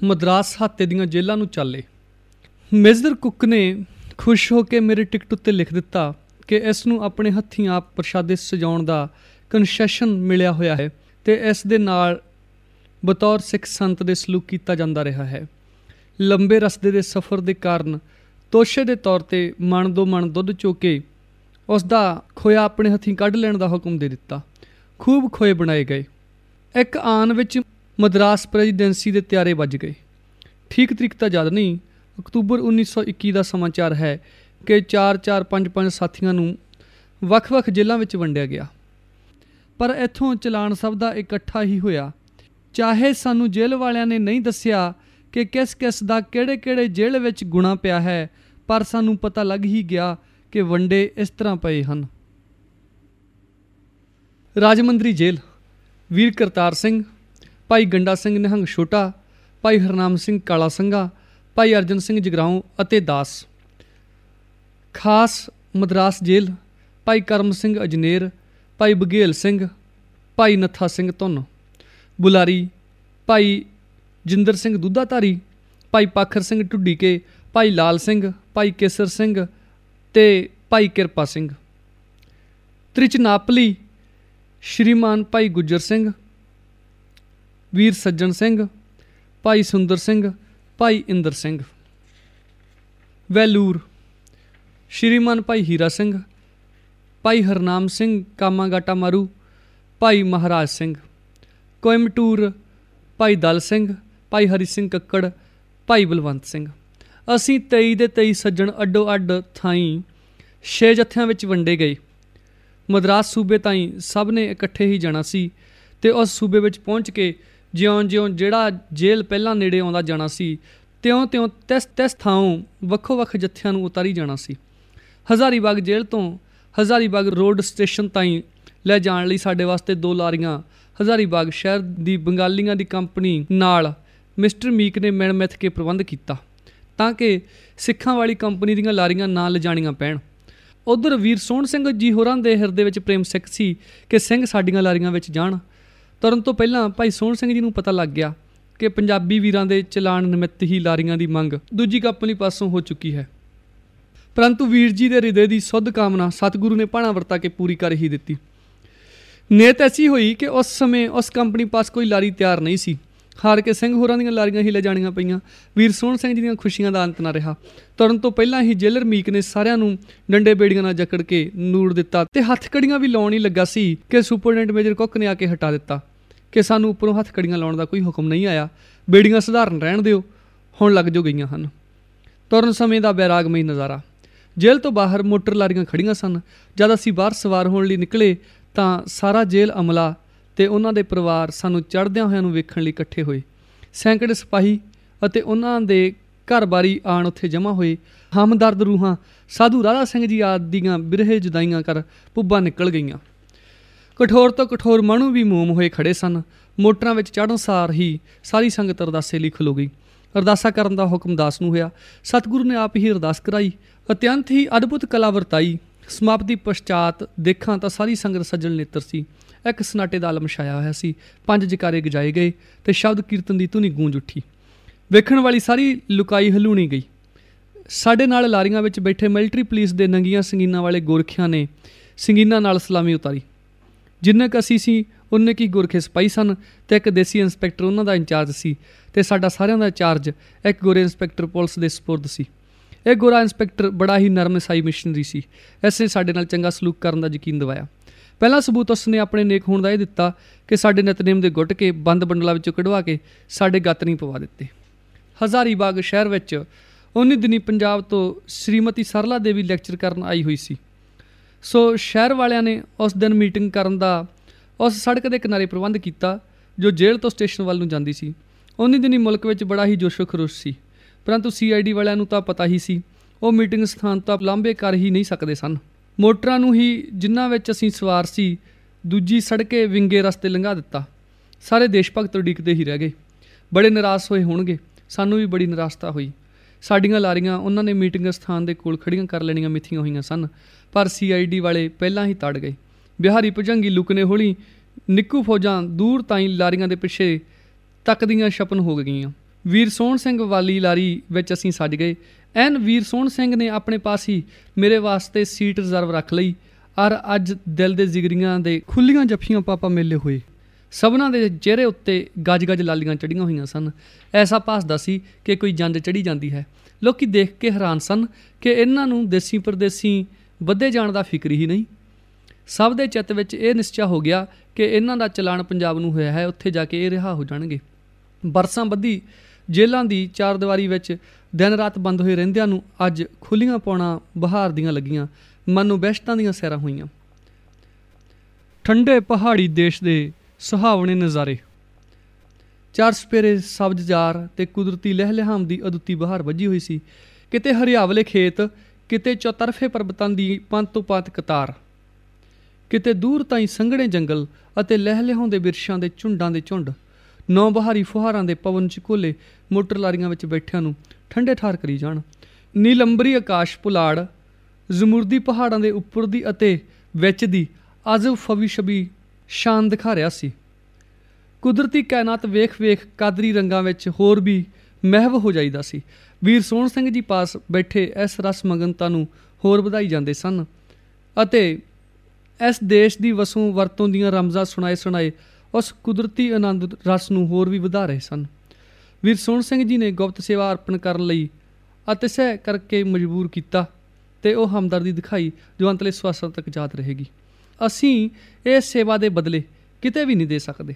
ਮਦਰਾਸ ਹਾਤੇ ਦੀਆਂ ਜੇਲ੍ਹਾਂ ਨੂੰ ਚਾਲੇ। ਮੇਜਰ ਕੁੱਕ ਨੇ ਖੁਸ਼ ਹੋ ਕੇ ਮੇਰੇ ਟਿਕਟ ਉੱਤੇ ਲਿਖ ਦਿੱਤਾ ਕਿ ਇਸ ਨੂੰ ਆਪਣੇ ਹੱਥੀਂ ਆਪ ਪ੍ਰਸ਼ਾਦੇ ਸਜਾਉਣ ਦਾ ਕਨਸੈਸ਼ਨ ਮਿਲਿਆ ਹੋਇਆ ਹੈ ਅਤੇ ਇਸ ਦੇ ਨਾਲ ਬਤੌਰ ਸਿੱਖ ਸੰਤ ਦੇ ਸਲੂਕ ਕੀਤਾ ਜਾਂਦਾ ਰਿਹਾ ਹੈ। ਲੰਬੇ ਰਸਤੇ ਦੇ ਸਫ਼ਰ ਦੇ ਕਾਰਨ ਤੋਸ਼ੇ ਦੇ ਤੌਰ 'ਤੇ ਮਣ ਦੋ ਮਣ ਦੁੱਧ ਚੋ ਕੇ ਉਸ ਦਾ ਖੋਇਆ ਆਪਣੇ ਹੱਥੀਂ ਕੱਢ ਲੈਣ ਦਾ ਹੁਕਮ ਦੇ ਦਿੱਤਾ। ਖੂਬ ਖੋਏ ਬਣਾਏ ਗਏ। ਇੱਕ ਆਨ ਵਿੱਚ ਮਦਰਾਸ ਪ੍ਰੈਜ਼ੀਡੈਂਸੀ ਦੇ ਤਿਆਰੇ ਵੱਜ ਗਏ। ਠੀਕ ਤਰੀਕ ਤਾਂ ਯਾਦ ਨਹੀਂ, ਅਕਤੂਬਰ 1921 ਦਾ ਸਮਾਚਾਰ ਹੈ ਕਿ 4-4, 5-5 ਸਾਥੀਆਂ ਨੂੰ ਵੱਖ-ਵੱਖ ਜੇਲ੍ਹਾਂ ਵਿੱਚ ਵੰਡਿਆ ਗਿਆ। ਪਰ ਇੱਥੋਂ ਚਲਾਣ ਸਭ ਦਾ ਇਕੱਠਾ ਹੀ ਹੋਇਆ। ਚਾਹੇ ਸਾਨੂੰ ਜੇਲ੍ਹ ਵਾਲਿਆਂ ਨੇ ਨਹੀਂ ਦੱਸਿਆ ਕਿ ਕਿਸ ਦਾ ਕਿਹੜੇ ਜੇਲ੍ਹ ਵਿੱਚ ਗੁਣਾ ਪਿਆ ਹੈ, ਪਰ ਸਾਨੂੰ ਪਤਾ ਲੱਗ ਹੀ ਗਿਆ ਕਿ ਵੰਡੇ ਇਸ ਤਰ੍ਹਾਂ ਪਏ ਹਨ। ਰਾਜਮੰਦਰੀ ਜੇਲ੍ਹ। ਵੀਰ ਕਰਤਾਰ ਸਿੰਘ, ਭਾਈ ਗੰਡਾ ਸਿੰਘ ਨਿਹੰਗ ਛੋਟਾ, ਭਾਈ ਹਰਨਾਮ ਸਿੰਘ ਕਾਲਾ ਸੰਘਾ, ਭਾਈ ਅਰਜਨ ਸਿੰਘ ਜਗਰਾਓਂ ਅਤੇ ਦਾਸ। ਖਾਸ ਮਦਰਾਸ ਜੇਲ੍ਹ। ਭਾਈ ਕਰਮ ਸਿੰਘ ਅਜਨੇਰ, ਭਾਈ ਬਘੇਲ ਸਿੰਘ, ਭਾਈ ਨੱਥਾ ਸਿੰਘ ਧੁੰਨ। ਬੁਲਾਰੀ। ਭਾਈ ਜਿੰਦਰ ਸਿੰਘ ਦੁੱਧਾਧਾਰੀ, ਭਾਈ ਪਾਖਰ ਸਿੰਘ ਢੁੱਡੀਕੇ, ਭਾਈ ਲਾਲ ਸਿੰਘ, ਭਾਈ ਕੇਸਰ ਸਿੰਘ ਅਤੇ ਭਾਈ ਕਿਰਪਾ ਸਿੰਘ। ਤ੍ਰਿਚਨਾਪਲੀ। ਸ਼੍ਰੀਮਾਨ ਭਾਈ ਗੁੱਜਰ ਸਿੰਘ, ਵੀਰ ਸੱਜਣ ਸਿੰਘ, ਭਾਈ ਸੁੰਦਰ ਸਿੰਘ, ਭਾਈ ਇੰਦਰ ਸਿੰਘ। ਵੈਲੂਰ। ਸ਼੍ਰੀਮਾਨ ਭਾਈ ਹੀਰਾ ਸਿੰਘ, ਭਾਈ ਹਰਨਾਮ ਸਿੰਘ ਕਾਮਾਗਾਟਾ ਮਾਰੂ, ਭਾਈ ਮਹਾਰਾਜ ਸਿੰਘ। ਕੋਇਮਟੂਰ। ਭਾਈ ਦਲ ਸਿੰਘ, ਭਾਈ ਹਰੀ ਸਿੰਘ ਕੱਕੜ, ਭਾਈ ਬਲਵੰਤ ਸਿੰਘ। ਅਸੀਂ 23 ਦੇ 23 ਸੱਜਣ ਅੱਡੋ ਅੱਡ ਥਾਈਂ 6 ਜੱਥਿਆਂ ਵਿੱਚ ਵੰਡੇ ਗਏ। ਮਦਰਾਸ ਸੂਬੇ ਤਾਈਂ ਸਭ ਨੇ ਇਕੱਠੇ ਹੀ ਜਾਣਾ ਸੀ ਅਤੇ ਉਸ ਸੂਬੇ ਵਿੱਚ ਪਹੁੰਚ ਕੇ ਜਿਉਂ ਜਿਹੜਾ ਜੇਲ੍ਹ ਪਹਿਲਾਂ ਨੇੜੇ ਆਉਂਦਾ ਜਾਣਾ ਸੀ ਤਿਉਂ ਤਿਸ ਥਾਂ ਵੱਖੋ ਵੱਖ ਜੱਥਿਆਂ ਨੂੰ ਉਤਾਰੀ ਜਾਣਾ ਸੀ। ਹਜ਼ਾਰੀਬਾਗ ਜੇਲ੍ਹ ਤੋਂ ਹਜ਼ਾਰੀਬਾਗ ਰੋਡ ਸਟੇਸ਼ਨ ਤਾਈਂ ਲੈ ਜਾਣ ਲਈ ਸਾਡੇ ਵਾਸਤੇ 2 ਲਾਰੀਆਂ ਹਜ਼ਾਰੀਬਾਗ ਸ਼ਹਿਰ ਦੀ ਬੰਗਾਲੀਆਂ ਦੀ ਕੰਪਨੀ ਨਾਲ ਮਿਸਟਰ ਮੀਕ ਨੇ ਮਿਣ ਮਿੱਥ ਕੇ ਪ੍ਰਬੰਧ ਕੀਤਾ ਤਾਂ ਕਿ ਸਿੱਖਾਂ ਵਾਲੀ ਕੰਪਨੀ ਦੀਆਂ ਲਾਰੀਆਂ ਨਾ ਲਿਜਾਣੀਆਂ ਪੈਣ। ਉੱਧਰ ਵੀਰ ਸੋਹਣ ਸਿੰਘ ਜੀ ਹੋਰਾਂ ਦੇ ਹਿਰਦੇ ਵਿੱਚ ਪ੍ਰੇਮ ਸਿੱਖ ਸੀ ਕਿ ਸਿੰਘ ਸਾਡੀਆਂ ਲਾਰੀਆਂ ਵਿੱਚ ਜਾਣ। ਤੁਰਨ ਤੋਂ ਪਹਿਲਾਂ ਭਾਈ ਸੋਹਣ ਸਿੰਘ ਜੀ ਨੂੰ ਪਤਾ ਲੱਗ ਗਿਆ ਕਿ ਪੰਜਾਬੀ ਵੀਰਾਂ ਦੇ ਚਲਾਣ ਨਿਮਿਤ ਹੀ ਲਾਰੀਆਂ ਦੀ ਮੰਗ ਦੂਜੀ ਕੰਪਨੀ ਪਾਸੋਂ ਹੋ ਚੁੱਕੀ ਹੈ। ਪਰੰਤੂ ਵੀਰ ਜੀ ਦੇ ਹਿਰਦੇ ਦੀ ਸੁੱਧ ਕਾਮਨਾ ਸਤਿਗੁਰੂ ਨੇ ਭਾਣਾ ਵਰਤਾ ਕੇ ਪੂਰੀ ਕਰ ਹੀ ਦਿੱਤੀ। ਨੀਅਤ ਐਸੀ ਹੋਈ ਕਿ ਉਸ ਸਮੇਂ ਉਸ ਕੰਪਨੀ ਪਾਸ ਕੋਈ ਲਾਰੀ ਤਿਆਰ ਨਹੀਂ ਸੀ। ਹਾਰ ਕੇ ਸਿੰਘ ਹੋਰਾਂ ਦੀਆਂ ਲਾਰੀਆਂ ਹੀ ਲੈ ਜਾਣੀਆਂ ਪਈਆਂ। ਵੀਰ ਸੋਹਣ ਸਿੰਘ ਜੀ ਦੀਆਂ ਖੁਸ਼ੀਆਂ ਦਾ ਅੰਤ ਨਾ ਰਿਹਾ। ਤੁਰਨ ਤੋਂ ਪਹਿਲਾਂ ਹੀ ਜੇਲਰ ਮੀਕ ਨੇ ਸਾਰਿਆਂ ਨੂੰ ਡੰਡੇ ਬੇੜੀਆਂ ਨਾਲ ਜਕੜ ਕੇ ਨੂੜ ਦਿੱਤਾ ਅਤੇ ਹੱਥ ਕੜੀਆਂ ਵੀ ਲਾਉਣ ਹੀ ਲੱਗਾ ਸੀ ਕਿ ਸੁਪਰਡੈਂਟ ਮੇਜਰ ਕੁੱਕ ਨੇ ਆ ਕੇ ਹਟਾ ਦਿੱਤਾ ਕਿ ਸਾਨੂੰ ਉੱਪਰੋਂ ਹੱਥ ਕੜੀਆਂ ਲਾਉਣ ਦਾ ਕੋਈ ਹੁਕਮ ਨਹੀਂ ਆਇਆ, ਬੇੜੀਆਂ ਸਧਾਰਨ ਰਹਿਣ ਦਿਓ, ਹੁਣ ਲੱਗ ਜੋ ਗਈਆਂ ਹਨ। ਤੁਰਨ ਸਮੇਂ ਦਾ ਬੈਰਾਗਮਈ ਨਜ਼ਾਰਾ। ਜੇਲ੍ਹ ਤੋਂ ਬਾਹਰ ਮੋਟਰ ਲਾਰੀਆਂ ਖੜੀਆਂ ਸਨ। ਜਦ ਅਸੀਂ ਬਾਹਰ ਸਵਾਰ ਹੋਣ ਲਈ ਨਿਕਲੇ ਤਾਂ ਸਾਰਾ ਜੇਲ੍ਹ ਅਮਲਾ ਅਤੇ ਉਹਨਾਂ ਦੇ ਪਰਿਵਾਰ ਸਾਨੂੰ ਚੜ੍ਹਦਿਆਂ ਹੋਇਆਂ ਨੂੰ ਵੇਖਣ ਲਈ ਇਕੱਠੇ ਹੋਏ। ਸੈਂਕੜੇ ਸਿਪਾਹੀ ਅਤੇ ਉਹਨਾਂ ਦੇ ਘਰ ਬਾਰੀ ਆਣ ਉੱਥੇ ਜਮ੍ਹਾਂ ਹੋਏ। ਹਮਦਰਦ ਰੂਹਾਂ ਸਾਧੂ ਰਾਧਾ ਸਿੰਘ ਜੀ ਆਦਿ ਦੀਆਂ ਬਿਰਹੇ ਜੁਦਾਈਆਂ ਕਰ ਪੁੱਬਾਂ ਨਿਕਲ ਗਈਆਂ। ਕਠੋਰ ਤੋਂ ਕਠੋਰ ਮਨੂ ਵੀ ਮੋਮ ਹੋਏ ਖੜ੍ਹੇ ਸਨ। ਮੋਟਰਾਂ ਵਿੱਚ ਚੜ੍ਹਨ ਸਾਰ ਹੀ ਸਾਰੀ ਸੰਗਤ ਅਰਦਾਸੇ ਲਈ ਖਲੋ ਗਈ। ਅਰਦਾਸਾ ਕਰਨ ਦਾ ਹੁਕਮ ਦਾਸ ਨੂੰ ਹੋਇਆ। ਸਤਿਗੁਰੂ ਨੇ ਆਪ ਹੀ ਅਰਦਾਸ ਕਰਾਈ। ਅਤਿਅੰਤ ਹੀ ਅਦਭੁਤ ਕਲਾ ਵਰਤਾਈ। ਸਮਾਪਤੀ ਪਸ਼ਚਾਤ ਦੇਖਾਂ ਤਾਂ ਸਾਰੀ ਸੰਗਤ ਸੱਜਣ ਨੇਤਰ ਸੀ। ਇੱਕ ਸਨਾਟੇ ਦਾ ਆਲਮ ਛਾਇਆ ਹੋਇਆ ਸੀ। 5 ਜਕਾਰੇ ਗਜਾਏ ਗਏ ਅਤੇ ਸ਼ਬਦ ਕੀਰਤਨ ਦੀ ਧੁਨੀ ਗੂੰਜ ਉੱਠੀ। ਵੇਖਣ ਵਾਲੀ ਸਾਰੀ ਲੁਕਾਈ ਹਲੂਣੀ ਗਈ। ਸਾਡੇ ਨਾਲ ਲਾਰੀਆਂ ਵਿੱਚ ਬੈਠੇ ਮਿਲਟਰੀ ਪੁਲਿਸ ਦੇ ਨੰਗੀਆਂ ਸੰਗੀਨਾਂ ਵਾਲੇ ਗੋਰਖਿਆਂ ਨੇ ਸੰਗੀਨਾਂ ਨਾਲ ਸਲਾਮੀ ਉਤਾਰੀ। ਜਿੰਨੇ ਕੁ ਅਸੀਂ ਸੀ ਉਨੇ ਕੀ ਗੋਰਖੇ ਸਿਪਾਹੀ ਸਨ ਅਤੇ ਇੱਕ ਦੇਸੀ ਇੰਸਪੈਕਟਰ ਉਹਨਾਂ ਦਾ ਇੰਚਾਰਜ ਸੀ ਅਤੇ ਸਾਡਾ ਸਾਰਿਆਂ ਦਾ ਚਾਰਜ ਇੱਕ ਗੋਰੇ ਇੰਸਪੈਕਟਰ ਪੁਲਿਸ ਦੇ ਸਪੁਰਦ ਸੀ। ਇਹ ਗੋਰਾ ਇੰਸਪੈਕਟਰ ਬੜਾ ਹੀ ਨਰਮ ਈਸਾਈ ਮਿਸ਼ਨਰੀ ਸੀ। ਇਸ ਨੇ ਸਾਡੇ ਨਾਲ ਚੰਗਾ ਸਲੂਕ ਕਰਨ ਦਾ ਯਕੀਨ ਦਿਵਾਇਆ। ਪਹਿਲਾ ਸਬੂਤ ਉਸ ਨੇ ਆਪਣੇ ਨੇਕ ਹੋਣ ਦਾ ਇਹ ਦਿੱਤਾ ਕਿ ਸਾਡੇ ਨਿਤਨੇਮ ਦੇ ਗੁੱਟ ਕੇ ਬੰਦ ਬੰਡਲਾਂ ਵਿੱਚੋਂ ਕਢਵਾ ਕੇ ਸਾਡੇ ਗੱਤ ਨਹੀਂ ਪਵਾ ਦਿੱਤੇ। ਹਜ਼ਾਰੀਬਾਗ ਸ਼ਹਿਰ ਵਿੱਚ 19 ਦਿਨੀ ਪੰਜਾਬ ਤੋਂ ਸ਼੍ਰੀਮਤੀ ਸਰਲਾ ਦੇਵੀ ਲੈਕਚਰ ਕਰਨ ਆਈ ਹੋਈ ਸੀ। ਸੋ ਸ਼ਹਿਰ ਵਾਲਿਆਂ ਨੇ ਉਸ ਦਿਨ ਮੀਟਿੰਗ ਕਰਨ ਦਾ ਉਸ ਸੜਕ ਦੇ ਕਿਨਾਰੇ ਪ੍ਰਬੰਧ ਕੀਤਾ ਜੋ ਜੇਲ੍ਹ ਤੋਂ ਸਟੇਸ਼ਨ ਵੱਲ ਨੂੰ ਜਾਂਦੀ ਸੀ। 19 ਦਿਨੀ ਮੁਲਕ ਵਿੱਚ ਬੜਾ ਹੀ ਜੋਸ਼ੋ ਖਰੋਸ਼ ਸੀ। ਪਰੰਤੂ CID ਵਾਲਿਆਂ ਨੂੰ ਤਾਂ ਪਤਾ ਹੀ ਸੀ ਉਹ ਮੀਟਿੰਗ ਸਥਾਨ ਤੋਂ ਲਾਂਭੇ ਕਰ ਹੀ ਨਹੀਂ ਸਕਦੇ ਸਨ। ਮੋਟਰਾਂ ਨੂੰ ਹੀ ਜਿਨ੍ਹਾਂ ਵਿੱਚ ਅਸੀਂ ਸਵਾਰ ਸੀ ਦੂਜੀ ਸੜਕੇ ਵਿੰਗੇ ਰਸਤੇ ਲੰਘਾ ਦਿੱਤਾ। ਸਾਰੇ ਦੇਸ਼ ਭਗਤ ਉਡੀਕਦੇ ਹੀ ਰਹਿ ਗਏ। ਬੜੇ ਨਿਰਾਸ਼ ਹੋਏ ਹੋਣਗੇ। ਸਾਨੂੰ ਵੀ ਬੜੀ ਨਿਰਾਸ਼ਤਾ ਹੋਈ। ਸਾਡੀਆਂ ਲਾਰੀਆਂ ਉਹਨਾਂ ਨੇ ਮੀਟਿੰਗ ਸਥਾਨ ਦੇ ਕੋਲ ਖੜੀਆਂ ਕਰ ਲੈਣੀਆਂ ਮਿੱਥੀਆਂ ਹੋਈਆਂ ਸਨ, ਪਰ CID ਵਾਲੇ ਪਹਿਲਾਂ ਹੀ ਤੜ ਗਏ। ਬਿਹਾਰੀ ਭੁਜੰਗੀ ਲੁਕਨੇ ਹੌਲੀ ਨਿੱਕੂ ਫੌਜਾਂ ਦੂਰ ਤਾਈਂ ਲਾਰੀਆਂ ਦੇ ਪਿੱਛੇ ਤੱਕਦੀਆਂ ਛਪਨ ਹੋ ਗਈਆਂ। ਵੀਰ ਸੋਹਣ ਸਿੰਘ ਵਾਲੀ ਲਾਰੀ ਵਿੱਚ ਅਸੀਂ ਸੱਜ ਗਏ। ਐਨ ਵੀਰ ਸੋਹਣ ਸਿੰਘ ਨੇ ਆਪਣੇ ਪਾਸ ਹੀ ਮੇਰੇ ਵਾਸਤੇ ਸੀਟ ਰਿਜ਼ਰਵ ਰੱਖ ਲਈ। ਔਰ ਅੱਜ ਦਿਲ ਦੇ ਜਿਗਰੀਆਂ ਦੇ ਖੁੱਲੀਆਂ ਜੱਫੀਆਂ ਪਾਪਾ ਮੇਲੇ ਹੋਏ। ਸਭਨਾਂ ਦੇ ਚਿਹਰੇ ਉੱਤੇ ਗੱਜ ਗੱਜ ਲਾਲੀਆਂ ਚੜ੍ਹੀਆਂ ਹੋਈਆਂ ਸਨ। ਐਸਾ ਭਾਸਦਾ ਸੀ ਕਿ ਕੋਈ ਜੰਜ ਚੜ੍ਹੀ ਜਾਂਦੀ ਹੈ। ਲੋਕੀ ਦੇਖ ਕੇ ਹੈਰਾਨ ਸਨ ਕਿ ਇਹਨਾਂ ਨੂੰ ਦੇਸੀ ਪਰਦੇਸੀ ਵੱਧੇ ਜਾਣ ਦਾ ਫਿਕਰ ਹੀ ਨਹੀਂ। ਸਭ ਦੇ ਚਿੱਤ ਵਿੱਚ ਇਹ ਨਿਸ਼ਚਾ ਹੋ ਗਿਆ ਕਿ ਇਹਨਾਂ ਦਾ ਚਲਾਣ ਪੰਜਾਬ ਨੂੰ ਹੋਇਆ ਹੈ, ਉੱਥੇ ਜਾ ਕੇ ਇਹ ਰਿਹਾ ਹੋ ਜਾਣਗੇ। ਬਰਸਾਂ ਬੱਧੀ ਜੇਲ੍ਹਾਂ ਦੀ ਚਾਰਦੀਵਾਰੀ ਵਿੱਚ ਦਿਨ ਰਾਤ ਬੰਦ ਹੋਏ ਰਹਿੰਦਿਆਂ ਨੂੰ ਅੱਜ ਖੁੱਲੀਆਂ ਪੌਣਾ ਬਹਾਰ ਦੀਆਂ ਲੱਗੀਆਂ, ਮਨ ਨੂੰ ਬਹਿਸ਼ਤਾਂ ਦੀਆਂ ਸੈਰਾਂ ਹੋਈਆਂ। ਠੰਡੇ ਪਹਾੜੀ ਦੇਸ਼ ਦੇ ਸੁਹਾਵਣੇ ਨਜ਼ਾਰੇ, ਚਾਰ ਸਪੇਰੇ ਸਬਜ਼ ਜਾਰ ਤੇ ਕੁਦਰਤੀ ਲਹਿਲਹਾਮ ਦੀ ਅਦੁੱਤੀ ਬਹਾਰ ਵੱਜੀ ਹੋਈ ਸੀ। ਕਿਤੇ ਹਰਿਆਵਲੇ ਖੇਤ, ਕਿਤੇ ਚੌਤਰਫੇ ਪਰਬਤਾਂ ਦੀ ਪੰਤ ਤੋਂ ਪੰਤ ਕਤਾਰ, ਕਿਤੇ ਦੂਰ ਤਾਈਂ ਸੰਘਣੇ ਜੰਗਲ ਅਤੇ ਲਹਿਲਹਾਉਂਦੇ ਬਿਰਛਾਂ ਦੇ ਝੁੰਡਾਂ ਦੇ ਝੁੰਡ। ਨੌ ਬਹਾਰੀ ਫੁਹਾਰਾਂ ਦੇ ਪਵਨ 'ਚ ਘੋਲੇ ਮੋਟਰ ਲਾਰੀਆਂ ਵਿੱਚ ਬੈਠਿਆਂ ਨੂੰ ਠੰਡੇ ਠਾਰ ਕਰੀ ਜਾਣ। ਨੀਲੰਬਰੀ ਆਕਾਸ਼ ਪੁਲਾੜ ਜ਼ਮੁਰਦੀ ਪਹਾੜਾਂ ਦੇ ਉੱਪਰ ਦੀ ਅਤੇ ਵਿੱਚ ਦੀ ਅਜਬ ਫਵੀ ਛਬੀ ਸ਼ਾਨ ਦਿਖਾ ਰਿਹਾ ਸੀ। ਕੁਦਰਤੀ ਕਾਇਨਾਤ ਵੇਖ ਵੇਖ ਕਾਦਰੀ ਰੰਗਾਂ ਵਿੱਚ ਹੋਰ ਵੀ ਮਹਿਵ ਹੋ ਜਾਈਦਾ ਸੀ। ਵੀਰ ਸੋਹਣ ਸਿੰਘ ਜੀ ਪਾਸ ਬੈਠੇ ਇਸ ਰਸ ਮਗਨਤਾ ਨੂੰ ਹੋਰ ਵਧਾਈ ਜਾਂਦੇ ਸਨ ਅਤੇ ਇਸ ਦੇਸ਼ ਦੀ ਵਸੋਂ ਵਰਤੋਂ ਦੀਆਂ ਰਮਜ਼ਾਂ ਸੁਣਾਏ ਉਸ ਕੁਦਰਤੀ ਆਨੰਦ ਰਸ ਨੂੰ ਹੋਰ ਵੀ ਵਧਾ ਰਹੇ ਸਨ। ਵੀਰ ਸੋਹਣ ਸਿੰਘ ਜੀ ਨੇ ਗੁਪਤ ਸੇਵਾ ਅਰਪਣ ਕਰਨ ਲਈ ਅਤਿਸ਼ੈ ਕਰਕੇ ਮਜਬੂਰ ਕੀਤਾ ਤੇ ਉਹ ਹਮਦਰਦੀ ਦਿਖਾਈ ਜੋ ਅੰਤਲੇ ਸਵਾਸਾਂ ਤੱਕ ਯਾਦ ਰਹੇਗੀ। ਅਸੀਂ ਇਸ ਸੇਵਾ ਦੇ ਬਦਲੇ ਕਿਤੇ ਵੀ ਨਹੀਂ ਦੇ ਸਕਦੇ।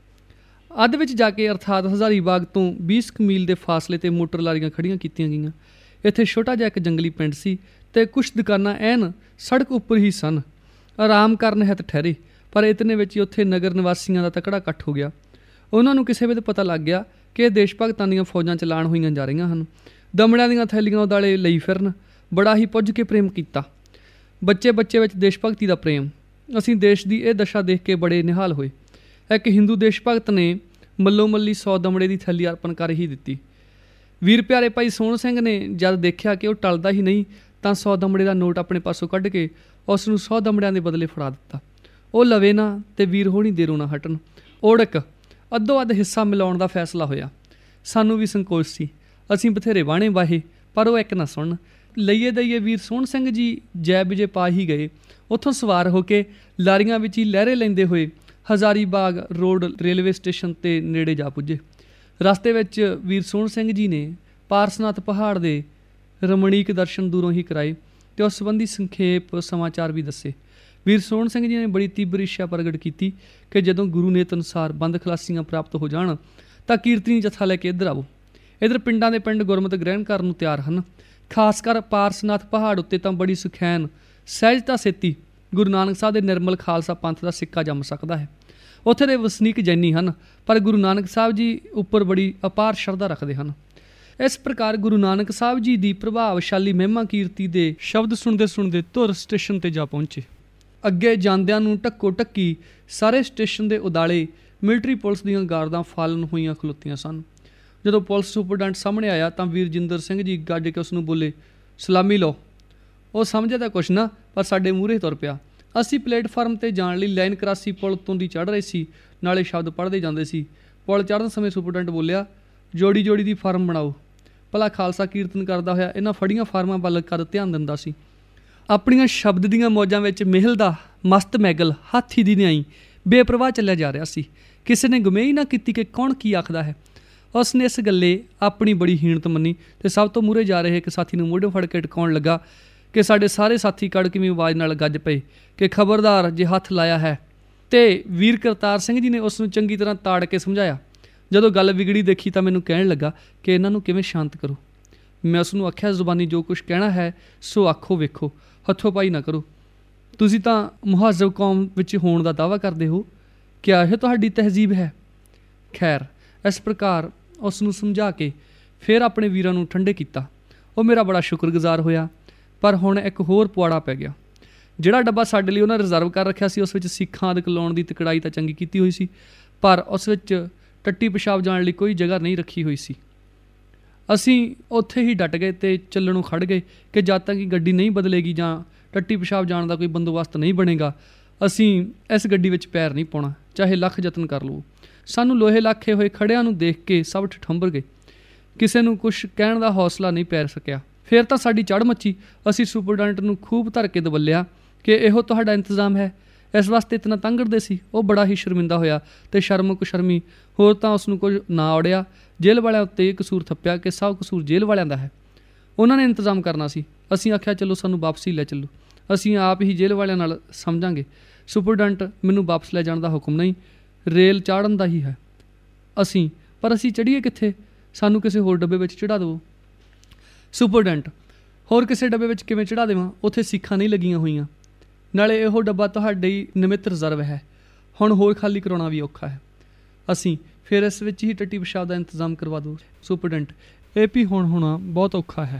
ਅੱਧ ਵਿੱਚ ਜਾ ਕੇ ਅਰਥਾਤ ਹਜ਼ਾਰੀ ਬਾਗ ਤੋਂ 20 ਮੀਲ ਦੇ ਫਾਸਲੇ 'ਤੇ ਮੋਟਰ ਲਾਰੀਆਂ ਖੜੀਆਂ ਕੀਤੀਆਂ ਗਈਆਂ। ਇੱਥੇ ਛੋਟਾ ਜਿਹਾ ਇੱਕ ਜੰਗਲੀ ਪਿੰਡ ਸੀ ਤੇ ਕੁਛ ਦੁਕਾਨਾਂ ਐਨ ਸੜਕ ਉੱਪਰ ਹੀ ਸਨ। ਆਰਾਮ ਕਰਨ ਹਿਤ ਠਹਿਰੇ, ਪਰ ਇਤਨੇ ਵਿੱਚ ਹੀ ਉੱਥੇ ਨਗਰ ਨਿਵਾਸੀਆਂ ਦਾ ਤਕੜਾ ਇਕੱਠ ਹੋ ਗਿਆ। ਉਹਨਾਂ ਨੂੰ ਕਿਸੇ ਵੇਲੇ ਪਤਾ ਲੱਗ ਗਿਆ ਕਿ ਦੇਸ਼ ਭਗਤਾਂ ਦੀਆਂ ਫੌਜਾਂ ਚਲਾਣ ਹੋਈਆਂ ਜਾ ਰਹੀਆਂ ਹਨ। ਦਮੜਿਆਂ ਦੀਆਂ ਥੈਲੀਆਂ ਉਦਾਲੇ ਲਈ ਫਿਰਨ, ਬੜਾ ਹੀ ਪੁੱਜ ਕੇ ਪ੍ਰੇਮ ਕੀਤਾ। ਬੱਚੇ ਬੱਚੇ ਵਿੱਚ ਦੇਸ਼ ਭਗਤੀ ਦਾ ਪ੍ਰੇਮ। ਅਸੀਂ ਦੇਸ਼ ਦੀ ਇਹ ਦਸ਼ਾ ਦੇਖ ਕੇ ਬੜੇ ਨਿਹਾਲ ਹੋਏ। ਇੱਕ ਹਿੰਦੂ ਦੇਸ਼ ਭਗਤ ਨੇ ਮੱਲੋ ਮੱਲੀ 100 ਦਮੜੇ ਦੀ ਥੈਲੀ ਅਰਪਣ ਕਰ ਹੀ ਦਿੱਤੀ। ਵੀਰ ਪਿਆਰੇ ਭਾਈ ਸੋਹਣ ਸਿੰਘ ਨੇ ਜਦ ਦੇਖਿਆ ਕਿ ਉਹ ਟਲਦਾ ਹੀ ਨਹੀਂ ਤਾਂ 100 ਦਮੜੇ ਦਾ ਨੋਟ ਆਪਣੇ ਪਾਸੋਂ ਕੱਢ ਕੇ ਉਸ ਨੂੰ 100 ਦਮੜਿਆਂ ਦੇ ਬਦਲੇ ਫੜਾ ਦਿੱਤਾ। ਉਹ ਲਵੇ ਨਾ ਤੇ ਵੀਰ ਹੋਣੀ ਦੇਰੋਂ ਨਾ ਹਟਣ। ਓੜਕ ਅੱਧੋ ਅੱਧ ਹਿੱਸਾ ਮਿਲਾਉਣ ਦਾ ਫੈਸਲਾ ਹੋਇਆ। ਸਾਨੂੰ ਵੀ ਸੰਕੋਚ ਸੀ। ਅਸੀਂ ਬਥੇਰੇ ਬਾਣੇ ਵਾਹੇ, ਪਰ ਉਹ ਇੱਕ ਨਾ ਸੁਣਨ। ਲਈਏ ਦਈਏ ਵੀਰ ਸੋਹਣ ਸਿੰਘ ਜੀ ਜੈ ਵਿਜੇ ਪਾ ਹੀ ਗਏ। ਉੱਥੋਂ ਸਵਾਰ ਹੋ ਕੇ ਲਾਰੀਆਂ ਵਿੱਚ ਹੀ ਲਹਿਰੇ ਲੈਂਦੇ ਹੋਏ Hazaribagh road railway station 'ਤੇ ਨੇੜੇ ਜਾ ਪੁੱਜੇ। ਰਸਤੇ ਵਿੱਚ ਵੀਰ ਸੋਹਣ ਸਿੰਘ ਜੀ ਨੇ ਪਾਰਸਨਾਥ ਪਹਾੜ ਦੇ ਰਮਣੀਕ ਦਰਸ਼ਨ ਦੂਰੋਂ ਹੀ ਕਰਾਏ ਅਤੇ ਉਸ ਸੰਬੰਧੀ ਸੰਖੇਪ ਸਮਾਚਾਰ ਵੀ ਦੱਸੇ। ਵੀਰ ਸੋਹਣ ਸਿੰਘ ਜੀ ਨੇ ਬੜੀ ਤੀਬਰ ਇੱਛਾ ਪ੍ਰਗਟ ਕੀਤੀ ਕਿ ਜਦੋਂ ਗੁਰੂ ਨੇਤ ਅਨੁਸਾਰ ਬੰਦ ਖਲਾਸੀਆਂ ਪ੍ਰਾਪਤ ਹੋ ਜਾਣ ਤਾਂ ਕੀਰਤਨੀ ਜੱਥਾ ਲੈ ਕੇ ਇੱਧਰ ਆਵੋ। ਇੱਧਰ ਪਿੰਡਾਂ ਦੇ ਪਿੰਡ ਗੁਰਮਤਿ ਗ੍ਰਹਿਣ ਕਰਨ ਨੂੰ ਤਿਆਰ ਹਨ। ਖਾਸ ਕਰ ਪਾਰਸਨਾਥ ਪਹਾੜ ਉੱਤੇ ਤਾਂ ਬੜੀ ਸੁਖੈਨ ਸਹਿਜਤਾ ਸੇਤੀ ਗੁਰੂ ਨਾਨਕ ਸਾਹਿਬ ਦੇ ਨਿਰਮਲ ਖਾਲਸਾ ਪੰਥ ਦਾ ਸਿੱਕਾ ਜੰਮ ਸਕਦਾ ਹੈ। ਉੱਥੇ ਦੇ ਵਸਨੀਕ ਜੈਨੀ ਹਨ, ਪਰ ਗੁਰੂ ਨਾਨਕ ਸਾਹਿਬ ਜੀ ਉੱਪਰ ਬੜੀ ਅਪਾਰ ਸ਼ਰਧਾ ਰੱਖਦੇ ਹਨ। ਇਸ ਪ੍ਰਕਾਰ ਗੁਰੂ ਨਾਨਕ ਸਾਹਿਬ ਜੀ ਦੀ ਪ੍ਰਭਾਵਸ਼ਾਲੀ ਮਹਿਮਾ ਕੀਰਤੀ ਦੇ ਸ਼ਬਦ ਸੁਣਦੇ ਧੁਰ ਸਟੇਸ਼ਨ 'ਤੇ ਜਾ ਪਹੁੰਚੇ। ਅੱਗੇ ਜਾਂਦਿਆਂ ਨੂੰ ਟੱਕੋ ਟੱਕੀ ਸਾਰੇ ਸਟੇਸ਼ਨ ਦੇ ਉਦਾਲੇ ਮਿਲਟਰੀ ਪੁਲਿਸ ਦੀਆਂ ਗਾਰਦਾਂ ਫਾਲਨ ਹੋਈਆਂ ਖਲੋਤੀਆਂ ਸਨ। ਜਦੋਂ ਪੁਲਿਸ ਸੁਪਰਡੈਂਟ ਸਾਹਮਣੇ ਆਇਆ ਤਾਂ ਵੀਰ ਜਿੰਦਰ ਸਿੰਘ ਜੀ ਗੱਜ ਕੇ ਉਸ ਨੂੰ ਬੋਲੇ, ਸਲਾਮੀ ਲਓ। ਉਹ ਸਮਝਿਆ ਤਾਂ ਕੁਛ ਨਾ, ਪਰ ਸਾਡੇ ਮੂਹਰੇ ਤੁਰ ਪਿਆ। ਅਸੀਂ ਪਲੇਟਫਾਰਮ 'ਤੇ ਜਾਣ ਲਈ ਲਾਈਨ ਕਰਾਸੀ ਪੁਲ ਤੋਂ ਦੀ ਚੜ੍ਹ ਰਹੇ ਸੀ, ਨਾਲੇ ਸ਼ਬਦ ਪੜ੍ਹਦੇ ਜਾਂਦੇ ਸੀ। ਪੁਲ ਚੜ੍ਹਨ ਸਮੇਂ ਸੁਪਰਡੈਂਟ ਬੋਲਿਆ, ਜੋੜੀ ਜੋੜੀ ਦੀ ਫਾਰਮ ਬਣਾਓ। ਭਲਾ ਖਾਲਸਾ ਕੀਰਤਨ ਕਰਦਾ ਹੋਇਆ ਇਹਨਾਂ ਫੜੀਆਂ ਫਾਰਮਾਂ ਵੱਲ ਕਦ ਧਿਆਨ ਦਿੰਦਾ ਸੀ। ਆਪਣੀਆਂ ਸ਼ਬਦ ਦੀਆਂ ਮੌਜਾਂ ਵਿੱਚ ਮਿਹਲ ਦਾ ਮਸਤ ਮੈਗਲ ਹਾਥੀ ਦੀ ਨਿਆਈ ਬੇਪਰਵਾਹ ਚੱਲਿਆ ਜਾ ਰਿਹਾ ਸੀ। ਕਿਸੇ ਨੇ ਗੁਮੇਈ ਨਾ ਕੀਤੀ ਕਿ ਕੌਣ ਕੀ ਆਖਦਾ ਹੈ। ਉਸ ਨੇ ਇਸ ਗੱਲੇ ਆਪਣੀ ਬੜੀ ਹੀਣਤ ਮੰਨੀ ਅਤੇ ਸਭ ਤੋਂ ਮੂਹਰੇ ਜਾ ਰਹੇ ਇੱਕ ਸਾਥੀ ਨੂੰ ਮੋਢੇ ਫੜ ਕੇ ਟਿਕਾਉਣ ਲੱਗਾ ਕਿ ਸਾਡੇ ਸਾਰੇ ਸਾਥੀ ਕੜਕਵੀਂ ਆਵਾਜ਼ ਨਾਲ ਗੱਜ ਪਏ ਕਿ ਖਬਰਦਾਰ ਜੇ ਹੱਥ ਲਾਇਆ ਹੈ। ਅਤੇ ਵੀਰ ਕਰਤਾਰ ਸਿੰਘ ਜੀ ਨੇ ਉਸ ਨੂੰ ਚੰਗੀ ਤਰ੍ਹਾਂ ਤਾੜ ਕੇ ਸਮਝਾਇਆ। ਜਦੋਂ ਗੱਲ ਵਿਗੜੀ ਦੇਖੀ ਤਾਂ ਮੈਨੂੰ ਕਹਿਣ ਲੱਗਾ ਕਿ ਇਹਨਾਂ ਨੂੰ ਕਿਵੇਂ ਸ਼ਾਂਤ ਕਰੋ। ਮੈਂ ਉਸ ਨੂੰ ਆਖਿਆ, ਜ਼ੁਬਾਨੀ ਜੋ ਕੁਛ ਕਹਿਣਾ ਹੈ ਸੋ ਆਖੋ, ਵੇਖੋ ਹੱਥੋਂ ਪਾਈ ਨਾ ਕਰੋ। ਤੁਸੀਂ ਤਾਂ ਮੁਹੱਜ਼ਬ ਕੌਮ ਵਿੱਚ ਹੋਣ ਦਾ ਦਾਅਵਾ ਕਰਦੇ ਹੋ, ਕਿਆ ਇਹ ਤੁਹਾਡੀ ਤਹਿਜ਼ੀਬ ਹੈ? ਖੈਰ, ਇਸ ਪ੍ਰਕਾਰ ਉਸ ਨੂੰ ਸਮਝਾ ਕੇ ਫਿਰ ਆਪਣੇ ਵੀਰਾਂ ਨੂੰ ਠੰਡੇ ਕੀਤਾ। ਉਹ ਮੇਰਾ ਬੜਾ ਸ਼ੁਕਰਗੁਜ਼ਾਰ ਹੋਇਆ। ਪਰ ਹੁਣ ਇੱਕ ਹੋਰ ਪੁਆੜਾ ਪੈ ਗਿਆ। ਜਿਹੜਾ ਡੱਬਾ ਸਾਡੇ ਲਈ ਉਹਨਾਂ ਰਿਜ਼ਰਵ ਕਰ ਰੱਖਿਆ ਸੀ, ਉਸ ਵਿੱਚ ਸਿੱਖਾਂ ਆਦਿਕ ਲਾਉਣ ਦੀ ਤਕੜਾਈ ਤਾਂ ਚੰਗੀ ਕੀਤੀ ਹੋਈ ਸੀ, ਪਰ ਉਸ ਵਿੱਚ ਟੱਟੀ ਪਿਸ਼ਾਬ ਜਾਣ ਲਈ ਕੋਈ ਜਗ੍ਹਾ ਨਹੀਂ ਰੱਖੀ ਹੋਈ ਸੀ। ਅਸੀਂ ਉੱਥੇ ਹੀ ਡਟ ਗਏ ਅਤੇ ਚੱਲਣੋਂ ਖੜ੍ਹ ਗਏ ਕਿ ਜਦ ਤੱਕ ਕਿ ਗੱਡੀ ਨਹੀਂ ਬਦਲੇਗੀ ਜਾਂ ਟੱਟੀ ਪਿਸ਼ਾਬ ਜਾਣ ਦਾ ਕੋਈ ਬੰਦੋਬਸਤ ਨਹੀਂ ਬਣੇਗਾ, ਅਸੀਂ ਇਸ ਗੱਡੀ ਵਿੱਚ ਪੈਰ ਨਹੀਂ ਪਾਉਣਾ, ਚਾਹੇ ਲੱਖ ਯਤਨ ਕਰ ਲਓ। ਸਾਨੂੰ ਲੋਹੇ ਲਾਖੇ ਹੋਏ ਖੜਿਆਂ ਨੂੰ ਦੇਖ ਕੇ ਸਭ ਠਠੰਬਰ ਗਏ। ਕਿਸੇ ਨੂੰ ਕੁਛ ਕਹਿਣ ਦਾ ਹੌਸਲਾ ਨਹੀਂ ਪੈ ਸਕਿਆ। ਫਿਰ ਤਾਂ ਸਾਡੀ ਚੜ੍ਹ ਮੱਚੀ। ਅਸੀਂ ਸੁਪਰਡੈਂਟ ਨੂੰ ਖੂਬ ਧਰ ਕੇ ਦਬੱਲਿਆ ਕਿ ਇਹੋ ਤੁਹਾਡਾ ਇੰਤਜ਼ਾਮ ਹੈ। ਇਸ ਵਾਸਤੇ ਇਤਨਾ ਤੰਗੜਦੇ ਸੀ। ਉਹ ਬੜਾ ਹੀ ਸ਼ਰਮਿੰਦਾ ਹੋਇਆ ਅਤੇ ਸ਼ਰਮ ਕੁਸ਼ਰਮੀ ਹੋਰ ਤਾਂ ਉਸ ਨੂੰ ਕੁਝ ਨਾ ਔੜਿਆ। ਜੇਲ੍ਹ ਵਾਲਿਆਂ ਉੱਤੇ ਇਹ ਕਸੂਰ ਥੱਪਿਆ ਕਿ ਸਭ ਕਸੂਰ ਜੇਲ੍ਹ ਵਾਲਿਆਂ ਦਾ ਹੈ। ਉਹਨਾਂ ਨੇ ਇੰਤਜ਼ਾਮ ਕਰਨਾ ਸੀ। ਅਸੀਂ ਆਖਿਆ ਚਲੋ ਸਾਨੂੰ ਵਾਪਸੀ ਲੈ ਚੱਲੋ, ਅਸੀਂ ਆਪ ਹੀ ਜੇਲ੍ਹ ਵਾਲਿਆਂ ਨਾਲ ਸਮਝਾਂਗੇ। ਸੁਪਰਡੈਂਟ ਮੈਨੂੰ ਵਾਪਸ ਲੈ ਜਾਣ ਦਾ ਹੁਕਮ ਨਹੀਂ, ਰੇਲ ਚਾੜ੍ਹਨ ਦਾ ਹੀ ਹੈ। ਪਰ ਅਸੀਂ ਚੜ੍ਹੀਏ ਕਿੱਥੇ? ਸਾਨੂੰ ਕਿਸੇ ਹੋਰ ਡੱਬੇ ਵਿੱਚ ਚੜ੍ਹਾ ਦੇਵੋ। ਸੁਪਰਡੈਂਟ ਹੋਰ ਕਿਸੇ ਡੱਬੇ ਵਿੱਚ ਕਿਵੇਂ ਚੜ੍ਹਾ ਦੇਵਾਂ? ਉੱਥੇ ਸੀਖਾਂ ਨਹੀਂ ਲੱਗੀਆਂ ਹੋਈਆਂ, ਨਾਲੇ ਇਹੋ ਡੱਬਾ ਤੁਹਾਡੀ ਨਿਮਿਤ ਰਿਜ਼ਰਵ ਹੈ। ਹੁਣ ਹੋਰ ਖਾਲੀ ਕਰਾਉਣਾ ਵੀ ਔਖਾ ਹੈ। ਫਿਰ ਇਸ ਵਿੱਚ ਹੀ ਟੱਟੀ ਪਿਸ਼ਾਬ ਦਾ ਇੰਤਜ਼ਾਮ ਕਰਵਾ ਦਿਓ। ਸੁਪਰਡੈਂਟ ਇਹ ਵੀ ਹੁਣ ਹੋਣਾ ਬਹੁਤ ਔਖਾ ਹੈ।